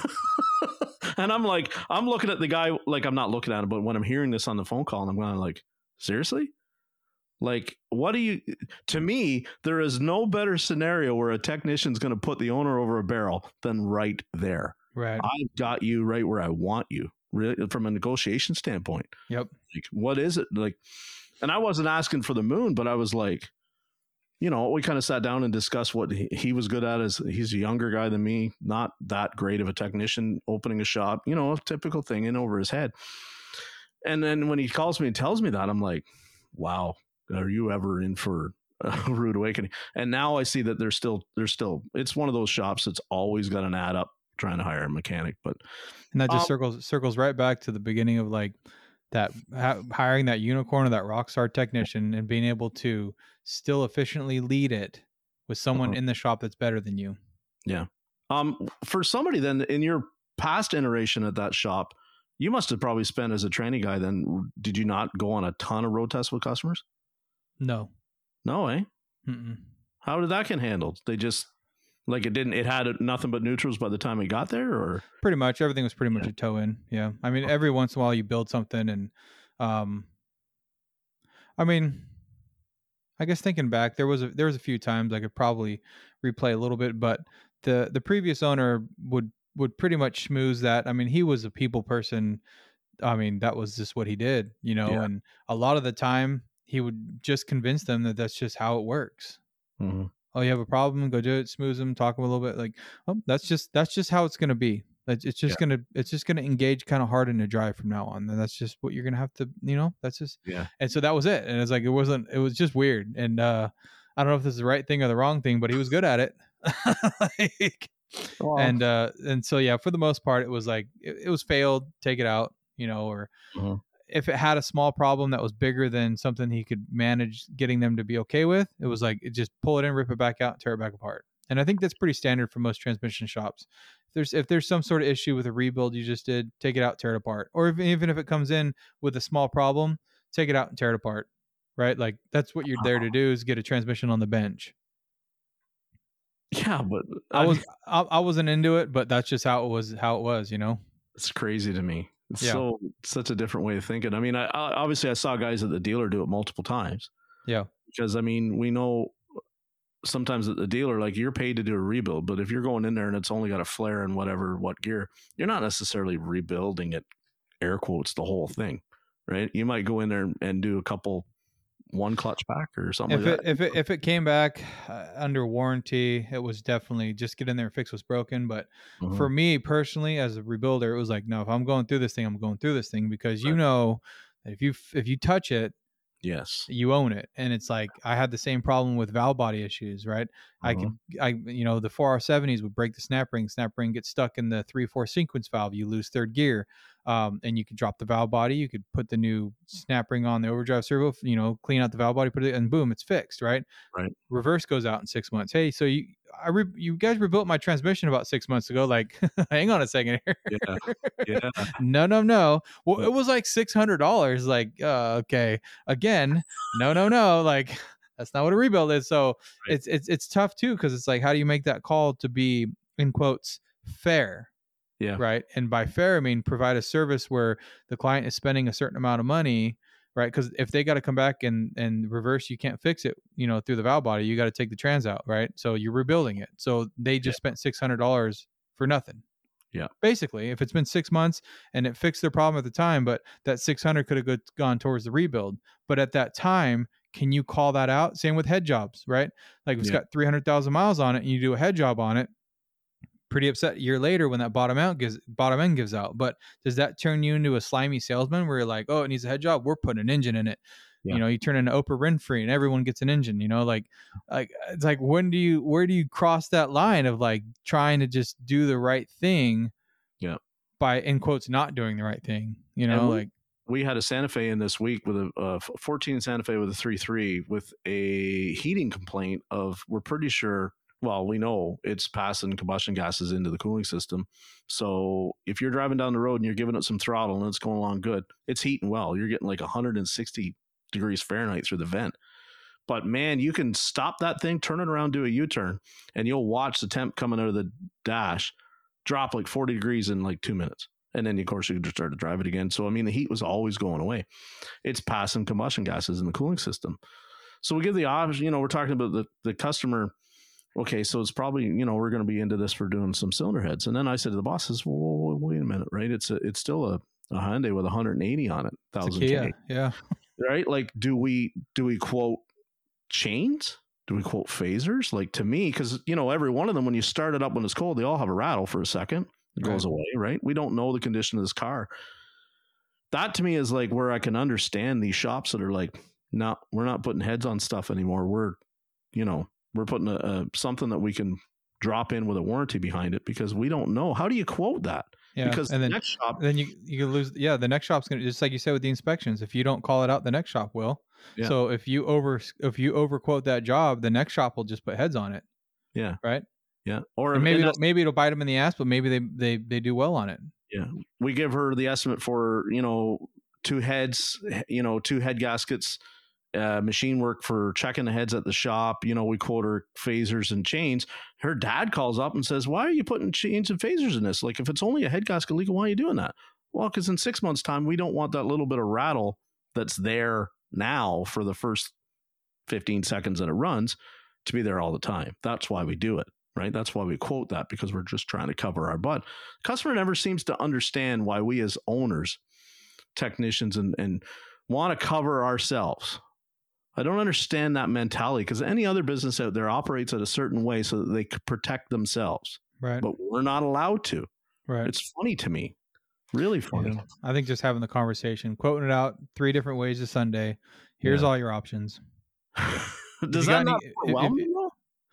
And I'm like, I'm looking at the guy, like, I'm not looking at him, but when I'm hearing this on the phone call, and I'm going like, seriously? Like, to me, there is no better scenario where a technician's going to put the owner over a barrel than right there. Right. I've got you right where I want you, really, from a negotiation standpoint. Yep. Like, what is it? Like, and I wasn't asking for the moon, but I was like, we kind of sat down and discussed what he was good at. He's a younger guy than me, not that great of a technician, opening a shop, a typical thing in over his head. And then when he calls me and tells me that, I'm like, wow, are you ever in for a rude awakening? And now I see that there's still, it's one of those shops that's always got an ad up trying to hire a mechanic. And that just circles right back to the beginning of like that, hiring that unicorn or that rock star technician and being able to still efficiently lead it with someone in the shop that's better than you. Yeah. For somebody then in your past iteration at that shop, you must have probably spent as a training guy then. Did you not go on a ton of road tests with customers? No, eh? Mm-mm. How did that get handled? They just, like, it had nothing but neutrals by the time it got there, or pretty much everything was pretty much a toe in. Yeah. I mean, every once in a while you build something, and, I mean, I guess thinking back, there was a few times I could probably replay a little bit, but the previous owner would pretty much schmooze that. I mean, he was a people person. I mean, that was just what he did, and a lot of the time he would just convince them that that's just how it works. Mm-hmm. Oh, you have a problem? Go do it. Smooth them. Talk a little bit. Like, oh, that's just how it's going to be. It's just gonna engage kind of hard in the drive from now on. And that's just what you're gonna have to, That's just And so that was it. And it's like it was just weird. And I don't know if this is the right thing or the wrong thing, but he was good at it. And so yeah, for the most part, it was like it was failed. Take it out, or. Mm-hmm. If it had a small problem that was bigger than something he could manage getting them to be okay with, it was like, it just pull it in, rip it back out, tear it back apart. And I think that's pretty standard for most transmission shops. If there's some sort of issue with a rebuild you just did, take it out, tear it apart. Or even if it comes in with a small problem, take it out and tear it apart. Right? Like that's what you're there to do, is get a transmission on the bench. Yeah, but I wasn't into it, but that's just how it was, you know? It's crazy to me. It's Yeah. such a different way of thinking. I mean, I obviously I saw guys at the dealer do it multiple times. Yeah. Because I mean, we know sometimes at the dealer, like you're paid to do a rebuild, but if you're going in there and it's only got a flare and what gear, you're not necessarily rebuilding it, air quotes, the whole thing, right? You might go in there and do a couple, one clutch pack or something like that. If it came back under warranty, it was definitely just get in there and fix what's broken. But for me personally, as a rebuilder, it was like, no, if I'm going through this thing, I'm going through this thing, because you know that if you touch it, yes, you own it. And it's like, I had the same problem with valve body issues, right? The 4R70s would break the snap ring gets stuck in the 3/4 sequence valve, you lose third gear. And you could drop the valve body, you could put the new snap ring on the overdrive servo, clean out the valve body, put it, and boom, it's fixed, right? Right. Reverse goes out in 6 months. Hey, so you guys rebuilt my transmission about 6 months ago. Like, hang on a second here. Yeah. No. Well, it was like $600. Like, okay. Again, no. Like, that's not what a rebuild is. So Right. it's tough too, because it's like, how do you make that call to be, in quotes, fair? Yeah. Right. And by fair, I mean provide a service where the client is spending a certain amount of money, right? Because if they got to come back and reverse, you can't fix it, through the valve body. You got to take the trans out, right? So you're rebuilding it. So they just spent $600 for nothing. Yeah. Basically, if it's been 6 months and it fixed their problem at the time, but that 600 could have gone towards the rebuild. But at that time, can you call that out? Same with head jobs, right? Like if it's got 300,000 miles on it and you do a head job on it, pretty upset a year later when that bottom end gives out. But does that turn you into a slimy salesman where you're like, oh, it needs a head job, we're putting an engine in it? You turn into Oprah Winfrey and everyone gets an engine, like it's like, where do you cross that line of like trying to just do the right thing by, in quotes, not doing the right thing, we had a Santa Fe in this week with a 14 Santa Fe with a 3.3 with a heating complaint of, we're pretty sure, well, we know it's passing combustion gases into the cooling system. So if you're driving down the road and you're giving it some throttle and it's going along good, it's heating well. You're getting like 160 degrees Fahrenheit through the vent. But man, you can stop that thing, turn it around, do a U-turn, and you'll watch the temp coming out of the dash drop like 40 degrees in like 2 minutes. And then, of course, you can just start to drive it again. So, I mean, the heat was always going away. It's passing combustion gases in the cooling system. So we give the option, we're talking about the customer. Okay, so it's probably, we're going to be into this for doing some cylinder heads. And then I said to the bosses, well, wait a minute, right? It's still a Hyundai with 180 on it, 1,000 K. Yeah. Right? Like, do we quote chains? Do we quote phasers? Like, to me, because, every one of them, when you start it up when it's cold, they all have a rattle for a second. It goes away, right? We don't know the condition of this car. That to me is like where I can understand these shops that are like, no, we're not putting heads on stuff anymore. We're putting something that we can drop in with a warranty behind it, because we don't know. How do you quote that? Yeah, because and the next shop, then you lose. Yeah, the next shop's gonna, just like you said with the inspections. If you don't call it out, the next shop will. Yeah. So if you overquote that job, the next shop will just put heads on it. Yeah. Right. Yeah. Or maybe it'll bite them in the ass, but maybe they do well on it. Yeah. We give her the estimate for 2 heads, 2 head gaskets, machine work for checking the heads at the shop. We quote her phasers and chains. Her dad calls up and says, why are you putting chains and phasers in this? Like, if it's only a head gasket leak, why are you doing that? Well, because in 6 months' time, we don't want that little bit of rattle that's there now for the first 15 seconds that it runs to be there all the time. That's why we do it, right? That's why we quote that, because we're just trying to cover our butt. Customer never seems to understand why we as owners, technicians, and want to cover ourselves. I don't understand that mentality, because any other business out there operates at a certain way so that they could protect themselves. Right. But we're not allowed to. Right. It's funny to me. Really funny. Yeah. I think just having the conversation, quoting it out 3 different ways to Sunday. Here's all your options. Does that not overwhelm you?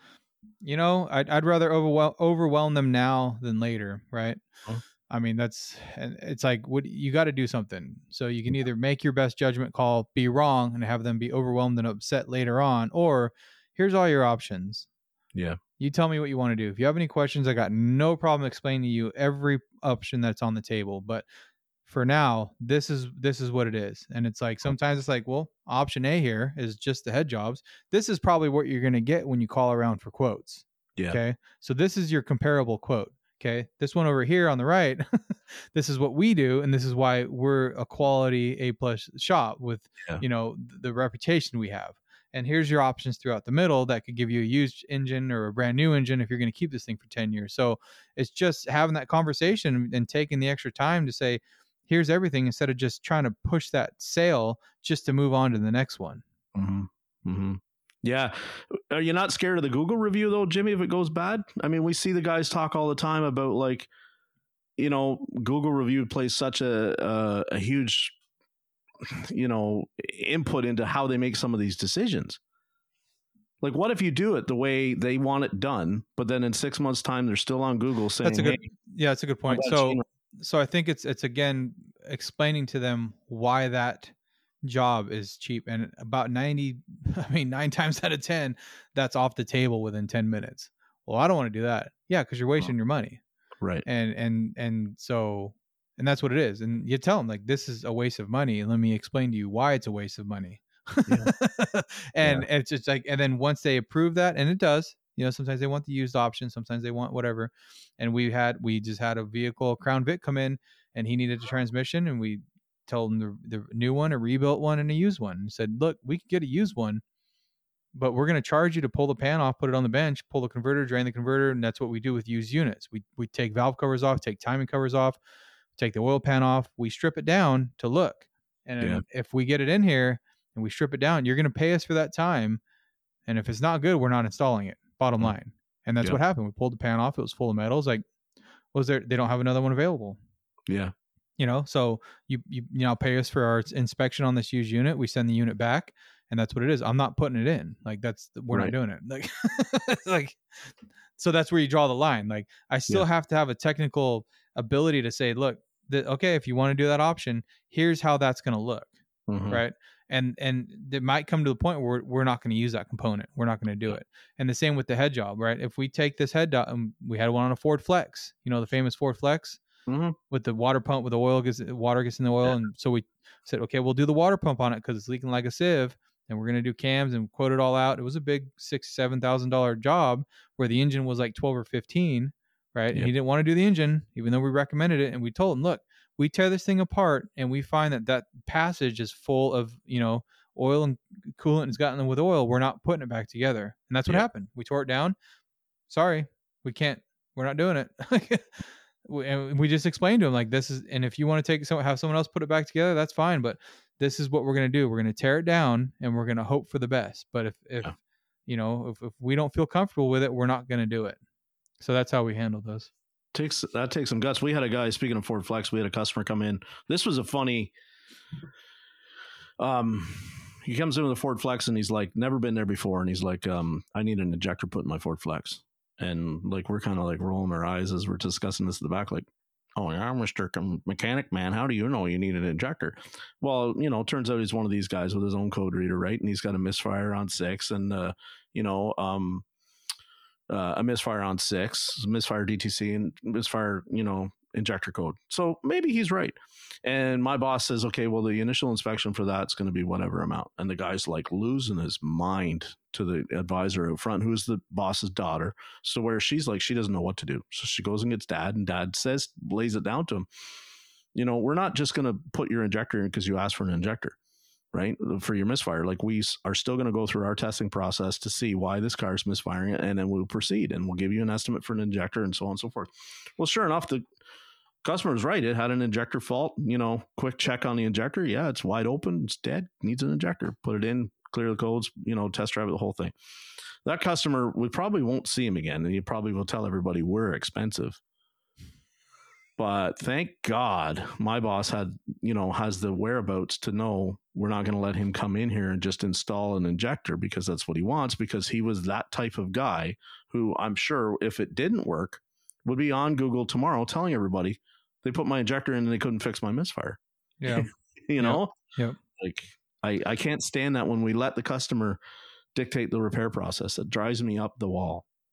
I'd rather overwhelm them now than later, right? Huh? I mean, it's like, you got to do something. So you can either make your best judgment call, be wrong, and have them be overwhelmed and upset later on, or here's all your options. Yeah. You tell me what you want to do. If you have any questions, I got no problem explaining to you every option that's on the table. But for now, this is what it is. And it's like sometimes it's like, well, option A here is just the head jobs. This is probably what you're going to get when you call around for quotes. Yeah. Okay. So this is your comparable quote. Okay. This one over here on the right, this is what we do. And this is why we're a quality A+ shop with, the reputation we have. And here's your options throughout the middle that could give you a used engine or a brand new engine if you're going to keep this thing for 10 years. So it's just having that conversation and taking the extra time to say, here's everything, instead of just trying to push that sale just to move on to the next one. Mm-hmm. Mm-hmm. Yeah. Are you not scared of the Google review though, Jimmy, if it goes bad? I mean, we see the guys talk all the time about like, Google review plays such a huge, input into how they make some of these decisions. Like, what if you do it the way they want it done, but then in 6 months' time, they're still on Google saying, that's a good point. So I think it's again explaining to them why that job is cheap, and about 9 times out of 10, that's off the table within 10 minutes. Well, I don't want to do that. Yeah, because you're wasting your money. Right. And so that's what it is. And you tell them like, this is a waste of money, and let me explain to you why it's a waste of money. Yeah. And it's just like, and then once they approve that, and it does, sometimes they want the used option, sometimes they want whatever. And we just had a vehicle, Crown Vic, come in, and he needed a transmission, and we told him the new one, a rebuilt one, and a used one, and said, look, we could get a used one, but we're going to charge you to pull the pan off, put it on the bench, pull the converter, drain the converter. And that's what we do with used units. We take valve covers off, take timing covers off, take the oil pan off. We strip it down to look. And if we get it in here and we strip it down, you're going to pay us for that time. And if it's not good, we're not installing it, bottom line. And that's what happened. We pulled the pan off. It was full of metals. Like, they don't have another one available. Yeah. So you now pay us for our inspection on this used unit. We send the unit back, and that's what it is. I'm not putting it in. Like, we're not doing it. Like, like, so that's where you draw the line. Like, I still have to have a technical ability to say, look, okay, if you want to do that option, here's how that's going to look. Mm-hmm. Right. And it might come to the point where we're not going to use that component. We're not going to do it. And the same with the head job, right? If we take this head job, we had one on a Ford Flex, the famous Ford Flex. Mm-hmm. With the water pump, with the water gets in the oil. And so we said, okay, we'll do the water pump on it because it's leaking like a sieve, and we're going to do cams and quote it all out. It was a big $6,000-$7,000 job where the engine was like 12 or 15, right? Yep. And he didn't want to do the engine, even though we recommended it. And we told him, look, we tear this thing apart and we find that passage is full of, oil and coolant has gotten with oil. We're not putting it back together. And that's what happened. We tore it down. Sorry, we can't, we're not doing it. And we just explained to him like, this is, and if you want to have someone else put it back together, that's fine. But this is what we're going to do. We're going to tear it down and we're going to hope for the best. But if we don't feel comfortable with it, we're not going to do it. So that's how we handle those. That takes some guts. We had a guy, speaking of Ford Flex, we had a customer come in. This was a funny, he comes in with a Ford Flex and he's like, never been there before. And he's like, I need an injector put in my Ford Flex. And like, we're kind of like rolling our eyes as we're discussing this in the back, like, oh yeah, Mr. Mechanic Man, how do you know you need an injector? Well, turns out he's one of these guys with his own code reader, right? And he's got a misfire on 6 and, a misfire on 6, misfire DTC and misfire, injector code. So maybe he's right. And my boss says, okay, well, the initial inspection for that's going to be whatever amount. And the guy's like losing his mind to the advisor out front, who's the boss's daughter. So where she's like, she doesn't know what to do. So she goes and gets dad, and dad lays it down to him. We're not just going to put your injector in because you asked for an injector, right? For your misfire. Like, we are still going to go through our testing process to see why this car is misfiring, and then we'll proceed and we'll give you an estimate for an injector and so on and so forth. Well, sure enough, the customer was right. It had an injector fault, quick check on the injector. Yeah, it's wide open. It's dead. Needs an injector. Put it in, clear the codes, test drive it, the whole thing. That customer, we probably won't see him again. And he probably will tell everybody we're expensive. But thank God my boss has the whereabouts to know we're not going to let him come in here and just install an injector because that's what he wants, because he was that type of guy who, I'm sure if it didn't work, would be on Google tomorrow telling everybody they put my injector in and they couldn't fix my misfire. Yeah. Yep. Like, I can't stand that when we let the customer dictate the repair process. It drives me up the wall.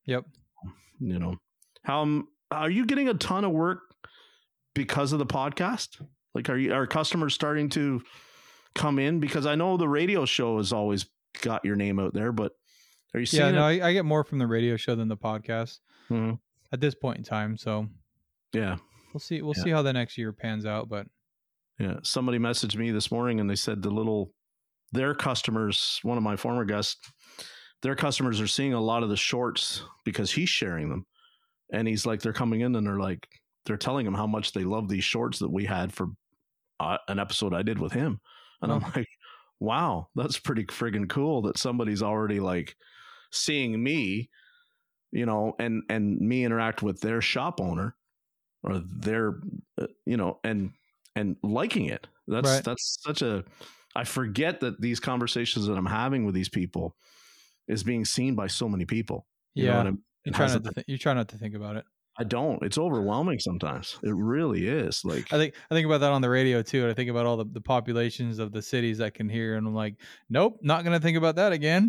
Yep. You know, how are you getting a ton of work because of the podcast? Like, are customers starting to come in? Because I know the radio show has always got your name out there, but are you seeing no, I get more from the radio show than the podcast Mhm. at this point in time. So Yeah. we'll see how the next year pans out. But yeah, somebody messaged me this morning and they said their customers, one of my former guests, their customers are seeing a lot of the shorts because he's sharing them. And he's like, they're coming in and they're telling him how much they love these shorts that we had for an episode I did with him. And I'm like, wow, that's pretty friggin' cool that somebody's already like seeing me, you know, and me interact with their shop owner or their, you know, and liking it. That's such a, I forget that these conversations that I'm having with these people is being seen by so many people. You know what I mean? You try not to think about it. I don't. It's overwhelming sometimes. It really is. Like I think about that on the radio too. And I think about all the populations of the cities that can hear, and I'm like, nope, not gonna think about that again.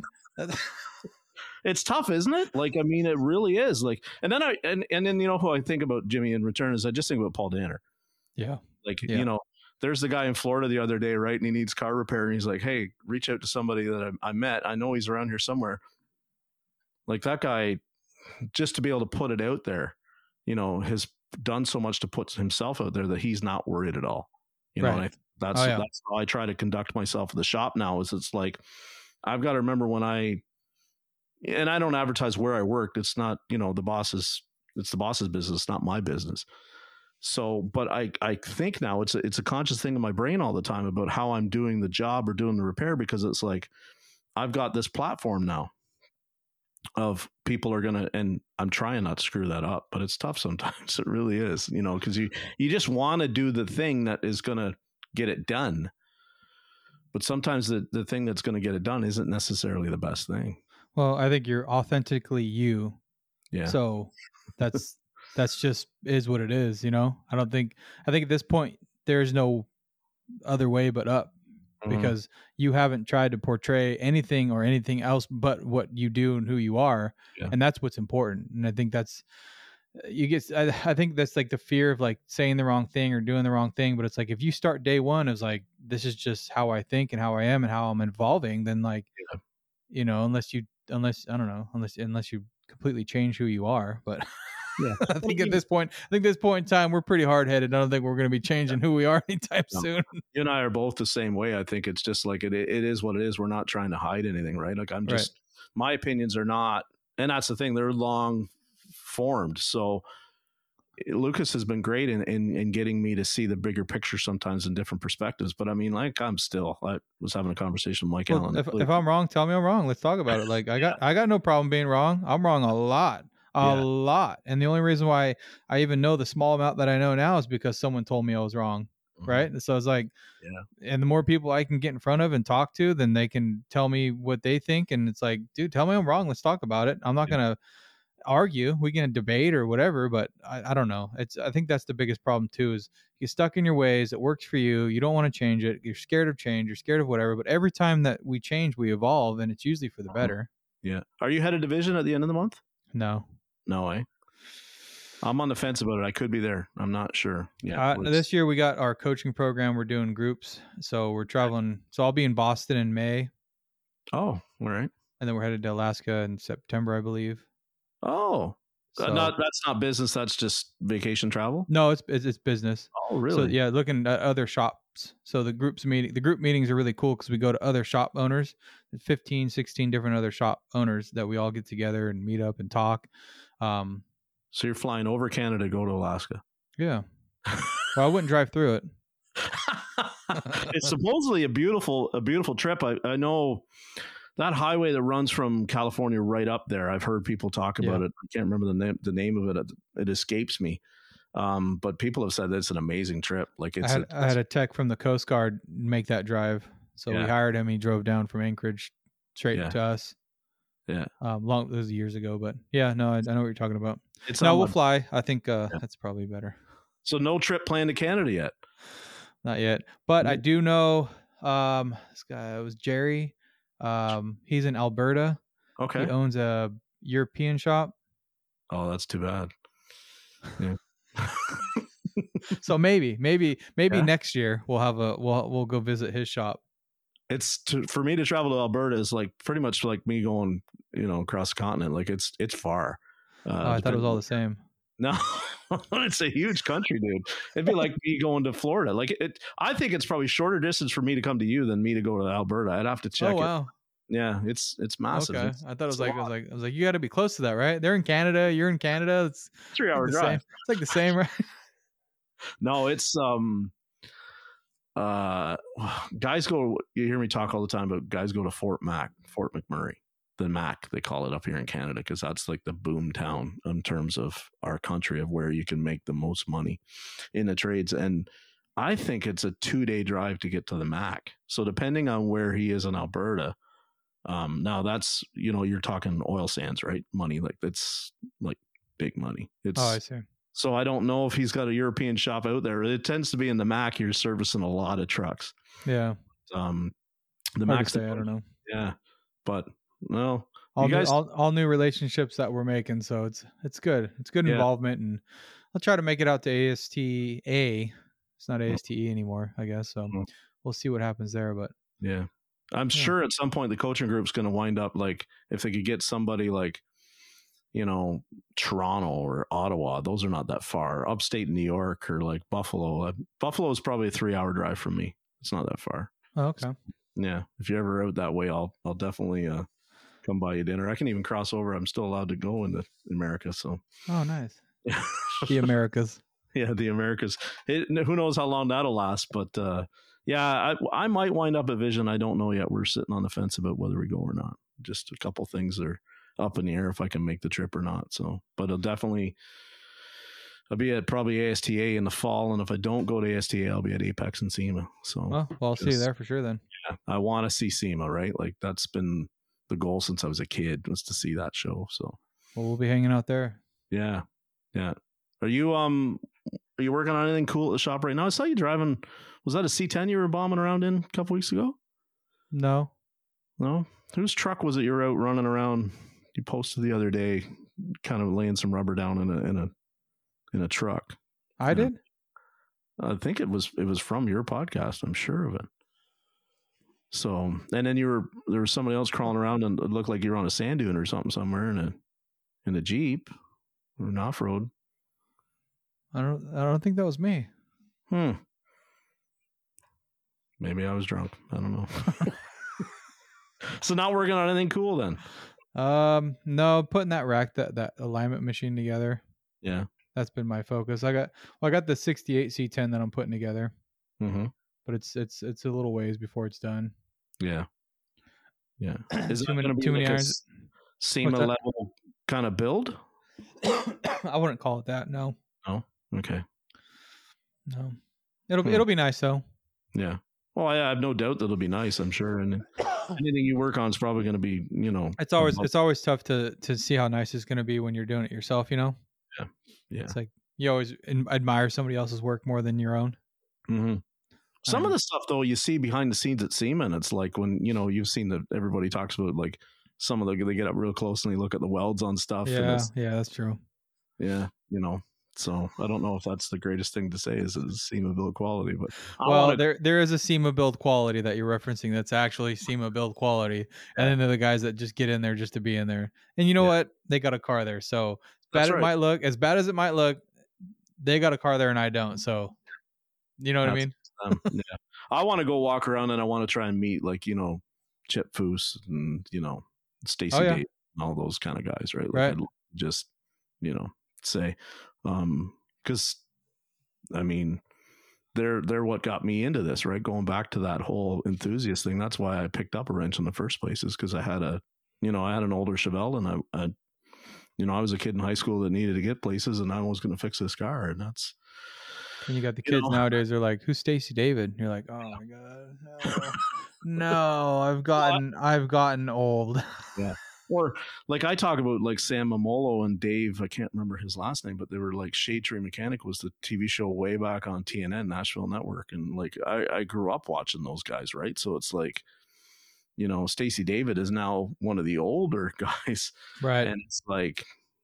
It's tough, isn't it? Like, I mean, it really is. Like, and then you know who I think about Jimmy in return is I just think about Paul Danner. Yeah. Like, you know, there's the guy in Florida the other day, right? And he needs car repair, and he's like, hey, reach out to somebody that I met. I know he's around here somewhere. Like that guy, just to be able to put it out there, you know, has done so much to put himself out there that he's not worried at all. You know, and that's how I try to conduct myself at the shop now. Is it's like I've got to remember when I don't advertise where I worked. It's not, you know, it's the boss's business, not my business. So, but I think now it's a conscious thing in my brain all the time about how I'm doing the job or doing the repair, because it's like I've got this platform now of people are going to, and I'm trying not to screw that up, but it's tough sometimes. It really is, you know, because you just want to do the thing that is going to get it done. But sometimes the thing that's going to get it done isn't necessarily the best thing. Well, I think you're authentically you. Yeah. So that's just is what it is, you know? I think at this point there's no other way but up, because you haven't tried to portray anything or anything else but what you do and who you are. Yeah. And that's what's important. And I think that's, I think that's like the fear of like saying the wrong thing or doing the wrong thing. But it's like, if you start day one as like, this is just how I think and how I am and how I'm evolving, then like, you know, unless you completely change who you are. But yeah, I think at this point in time, we're pretty hard headed. I don't think we're going to be changing who we are anytime soon. You and I are both the same way. I think it's just like, it is what it is. We're not trying to hide anything, right? Like I'm just, my opinions are not, and that's the thing, they're long formed. So Lucas has been great in getting me to see the bigger picture sometimes in different perspectives. But I mean, like I was having a conversation with Mike Allen. If I'm wrong, tell me I'm wrong. Let's talk about it. Like I got no problem being wrong. I'm wrong a lot. Lot. And the only reason why I even know the small amount that I know now is because someone told me I was wrong. Right. So it's like, and the more people I can get in front of and talk to, then they can tell me what they think. And it's like, dude, tell me I'm wrong. Let's talk about it. I'm not going to argue. We can debate or whatever, but I don't know. I think that's the biggest problem too, is you're stuck in your ways. It works for you. You don't want to change it. You're scared of change. You're scared of whatever. But every time that we change, we evolve, and it's usually for the better. Yeah. Are you head of division at the end of the month? No, I'm on the fence about it. I could be there. I'm not sure. Yeah. This year we got our coaching program. We're doing groups. So we're traveling. So I'll be in Boston in May. Oh, all right. And then we're headed to Alaska in September, I believe. Oh, so, that's not business. That's just vacation travel. No, it's business. Oh, really? So yeah, looking at other shops. So the group meetings are really cool because we go to other shop owners, 15, 16 different other shop owners that we all get together and meet up and talk. So you're flying over Canada to go to Alaska? Yeah. Well, I wouldn't drive through it. It's supposedly a beautiful trip. I know that highway that runs from California right up there. I've heard people talk about it. I can't remember the name of it. It escapes me. But people have said that it's an amazing trip. Like I had a tech from the Coast Guard make that drive. So we hired him. He drove down from Anchorage straight to us. Yeah. It was years ago, but I know what you're talking about. We'll fly. I think that's probably better. So no trip planned to Canada yet? Not yet, but I do know this guy. It was Jerry. He's in Alberta. Okay. He owns a European shop. Oh, that's too bad. Yeah. So maybe Yeah. next year we'll go visit his shop. For me to travel to Alberta is like pretty much like me going, across the continent. Like it's far. I thought it was all the same. No, it's a huge country, dude. It'd be like me going to Florida. I think it's probably shorter distance for me to come to you than me to go to Alberta. I'd have to check Oh wow. it. Yeah, it's massive. Okay. It's, I thought it was it's a like lot. I was like you got to be close to that, right? They're in Canada, you're in Canada. It's 3-hour the drive. same. It's like the same, right? No, it's guys go. You hear me talk all the time, but guys go to Fort McMurray, the Mac they call it up here in Canada, because that's like the boom town in terms of our country of where you can make the most money in the trades. And I think it's a 2-day drive to get to the Mac. So depending on where he is in Alberta, now that's you're talking oil sands, right? Money, like that's like big money. It's Oh, I see. so I don't know if he's got a European shop out there. It tends to be in the Mac. You're servicing a lot of trucks. Yeah. The Hard Mac's to say, I don't know. Yeah, but no, All you new, guys. all new relationships that we're making, so it's good. It's good Yeah. involvement, and I'll try to make it out to ASTA. It's not ASTE anymore, I guess. So Mhm. we'll see what happens there. But Yeah, I'm Yeah. sure at some point the coaching group's going to wind up like if they could get somebody like Toronto or Ottawa. Those are not that far. Upstate New York or like Buffalo. Buffalo is probably a 3-hour drive from me. It's not that far. oh, okay. Yeah, if you're ever out that way, I'll definitely come by you dinner. I can even cross over. I'm still allowed to go into America, so Oh, nice. The Americas. yeah, the Americas. Who knows how long that'll last, but yeah, I might wind up at Vision. I don't know yet. We're sitting on the fence about whether we go or not. Just a couple things are up in the air if I can make the trip or not. So, but I'll be at probably ASTA in the fall, and if I don't go to ASTA, I'll be at Apex and SEMA. So, Well, I'll see you there for sure then. Yeah, I want to see SEMA, right? Like that's been the goal since I was a kid, was to see that show. So, well, we'll be hanging out there. Yeah. Are you working on anything cool at the shop right now? I saw you driving. Was that a C10 you were bombing around in a couple weeks ago? No. Whose truck was it you were out running around? You posted the other day, kind of laying some rubber down in a truck. I did. I think it was from your podcast. I'm sure of it. So, and then there was somebody else crawling around, and it looked like you were on a sand dune or something somewhere in a Jeep or an off road. I don't think that was me. Maybe I was drunk. I don't know. So not working on anything cool then? No, putting that rack, that alignment machine together. Yeah, that's been my focus. I got the 68 C10 that I'm putting together. Mm-hmm. But it's a little ways before it's done. Yeah. Is it too going to be too many like irons? A SEMA level kind of build? I wouldn't call it that. No. No. Okay. No. It'll be nice though. Yeah. Well, I have no doubt that it'll be nice. I'm sure, and anything you work on is probably going to be, It's always tough to see how nice it's going to be when you're doing it yourself. Yeah. It's like you always admire somebody else's work more than your own. Mm-hmm. Some of the stuff though you see behind the scenes at SEMA, and it's like when you've seen that everybody talks about like some of they get up real close and they look at the welds on stuff. Yeah, that's true. Yeah, So I don't know if that's the greatest thing to say is SEMA build quality, but there is a SEMA build quality that you're referencing that's actually SEMA build quality, and then they're the guys that just get in there just to be in there. And you know what? They got a car there, so as bad as it might look, they got a car there and I don't. So you know what I mean? Yeah. I want to go walk around and I want to try and meet like Chip Foose and Stacy Dave and all those kind of guys, right? Like right. I'd just say because I mean they're what got me into this, right? Going back to that whole enthusiast thing. That's why I picked up a wrench in the first place, is because I had an older Chevelle, and I was a kid in high school that needed to get places, and I was going to fix this car, and that's. And you got the kids nowadays. They're like, "Who's Stacy David?" And you're like, "Oh my god, no, I've gotten old." Yeah. Or like I talk about like Sam Mamolo and Dave, I can't remember his last name, but they were like Shade Tree Mechanic was the TV show way back on TNN, Nashville Network. And like, I grew up watching those guys. Right. So it's like, Stacy David is now one of the older guys. Right. And it's like,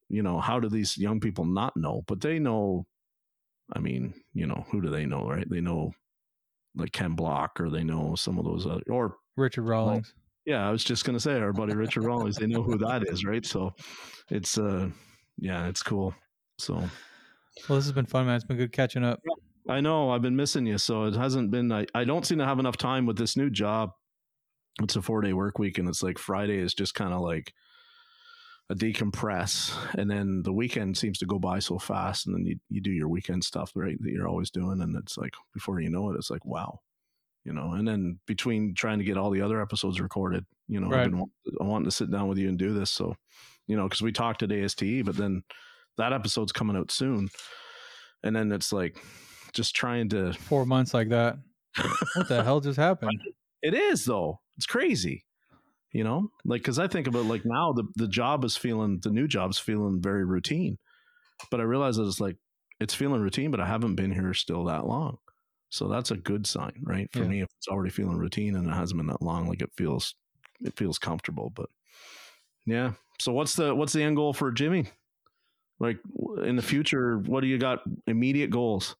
how do these young people not know? But they know, I mean, who do they know, right? They know like Ken Block, or they know some of those other, or Richard Rawlings. Yeah, I was just going to say our buddy Richard Rawlings. They know who that is, right? So it's it's cool. So well, this has been fun, man. It's been good catching up. I know I've been missing you, so it hasn't been. I don't seem to have enough time with this new job. It's a 4-day work week, and it's like Friday is just kind of like a decompress, and then the weekend seems to go by so fast, and then you do your weekend stuff, right, that you're always doing, and it's like before you know it, it's like wow. And then between trying to get all the other episodes recorded, Right. I've been wanting to sit down with you and do this. So, because we talked at ASTE, but then that episode's coming out soon. And then it's like just trying to 4 months like that. What the hell just happened? It is though. It's crazy, like, cause I think about like now the new job's feeling very routine, but I realize that it's like, it's feeling routine, but I haven't been here still that long. So that's a good sign, right? For me, if it's already feeling routine and it hasn't been that long, like it feels comfortable. But yeah. So what's the end goal for Jimmy? Like in the future, what do you got? Immediate goals?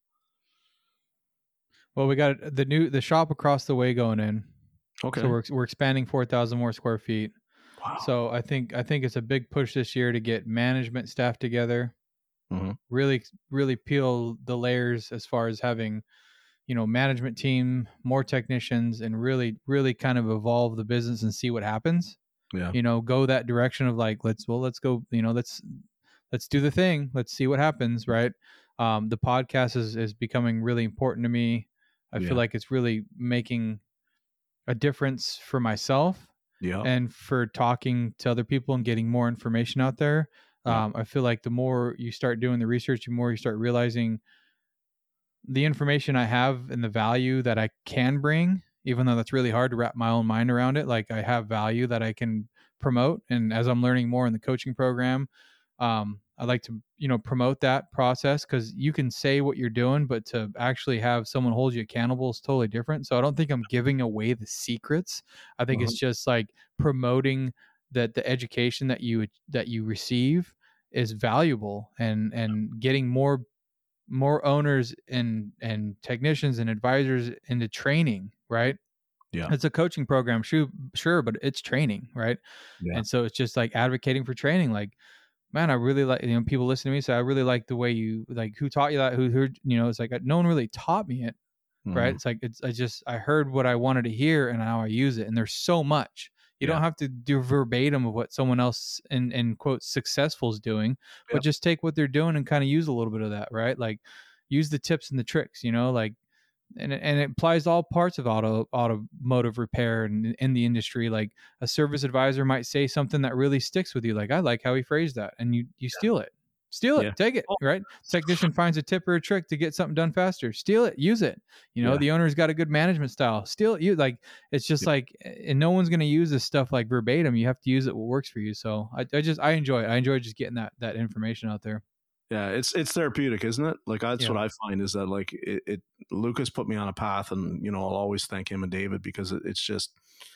Well, we got the shop across the way going in. Okay. So we're expanding 4,000 more square feet. Wow. So I think it's a big push this year to get management staff together. Mm-hmm. Really, really peel the layers as far as having, management team, more technicians, and really, really kind of evolve the business and see what happens. Yeah. Go that direction of like, let's go, let's do the thing. Let's see what happens. Right. The podcast is becoming really important to me. I feel like it's really making a difference for myself and for talking to other people and getting more information out there. I feel like the more you start doing the research, the more you start realizing the information I have and the value that I can bring, even though that's really hard to wrap my own mind around it. Like I have value that I can promote. And as I'm learning more in the coaching program, I like to, promote that process, because you can say what you're doing, but to actually have someone hold you accountable is totally different. So I don't think I'm giving away the secrets. I think it's just like promoting that the education that you receive is valuable, and getting more owners and technicians and advisors into training, right? Yeah. It's a coaching program, sure, but it's training, right? Yeah. And so it's just like advocating for training. Like, man, I really like, people listen to me say, I really like the way you, like, who taught you that? Who it's like, no one really taught me it, right? It's like, I heard what I wanted to hear and now I use it. And there's so much. You don't have to do verbatim of what someone else in quote successful is doing, but just take what they're doing and kind of use a little bit of that, right? Like use the tips and the tricks, like, and it applies to all parts of automotive repair and in the industry. Like a service advisor might say something that really sticks with you. Like, I like how he phrased that, and you steal it, take it, right? Technician finds a tip or a trick to get something done faster. Steal it, use it. The owner's got a good management style. Steal it. Like, it's just like, and no one's going to use this stuff like verbatim. You have to use it what works for you. So I enjoy it. I enjoy just getting that information out there. Yeah, it's therapeutic, isn't it? Like that's what I find is that like it Lucas put me on a path, and I'll always thank him and David, because it's just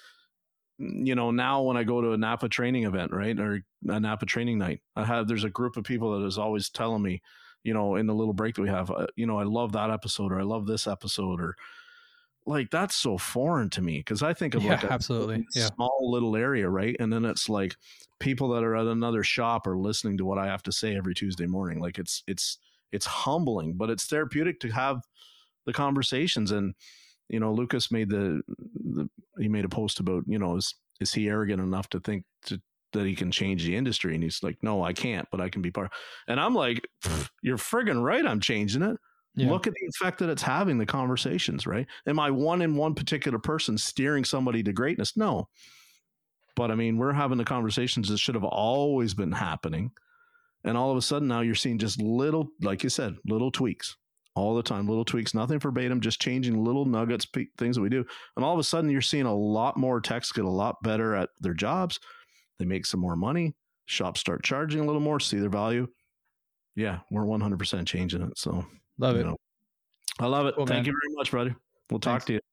now when I go to a Napa training event, right, or a Napa training night, there's a group of people that is always telling me, in the little break that we have, I love that episode, or I love this episode, or like that's so foreign to me, because I think of like absolutely small little area, right? And then it's like people that are at another shop are listening to what I have to say every Tuesday morning. Like it's humbling, but it's therapeutic to have the conversations. And Lucas made he made a post about is he arrogant enough to think that he can change the industry? And he's like, no, I can't, but I can be part. And I'm like, you're friggin' right, I'm changing it. Yeah. Look at the effect that it's having, the conversations, right? Am I one particular person steering somebody to greatness? No. But I mean, we're having the conversations that should have always been happening. And all of a sudden now you're seeing just little, like you said, little tweaks all the time, little tweaks, nothing verbatim, just changing little nuggets, things that we do. And all of a sudden you're seeing a lot more techs get a lot better at their jobs. They make some more money. Shops start charging a little more, see their value. Yeah, we're 100% changing it. So. Love it. I love it. Cool, Thank you very much, brother. We'll talk to you.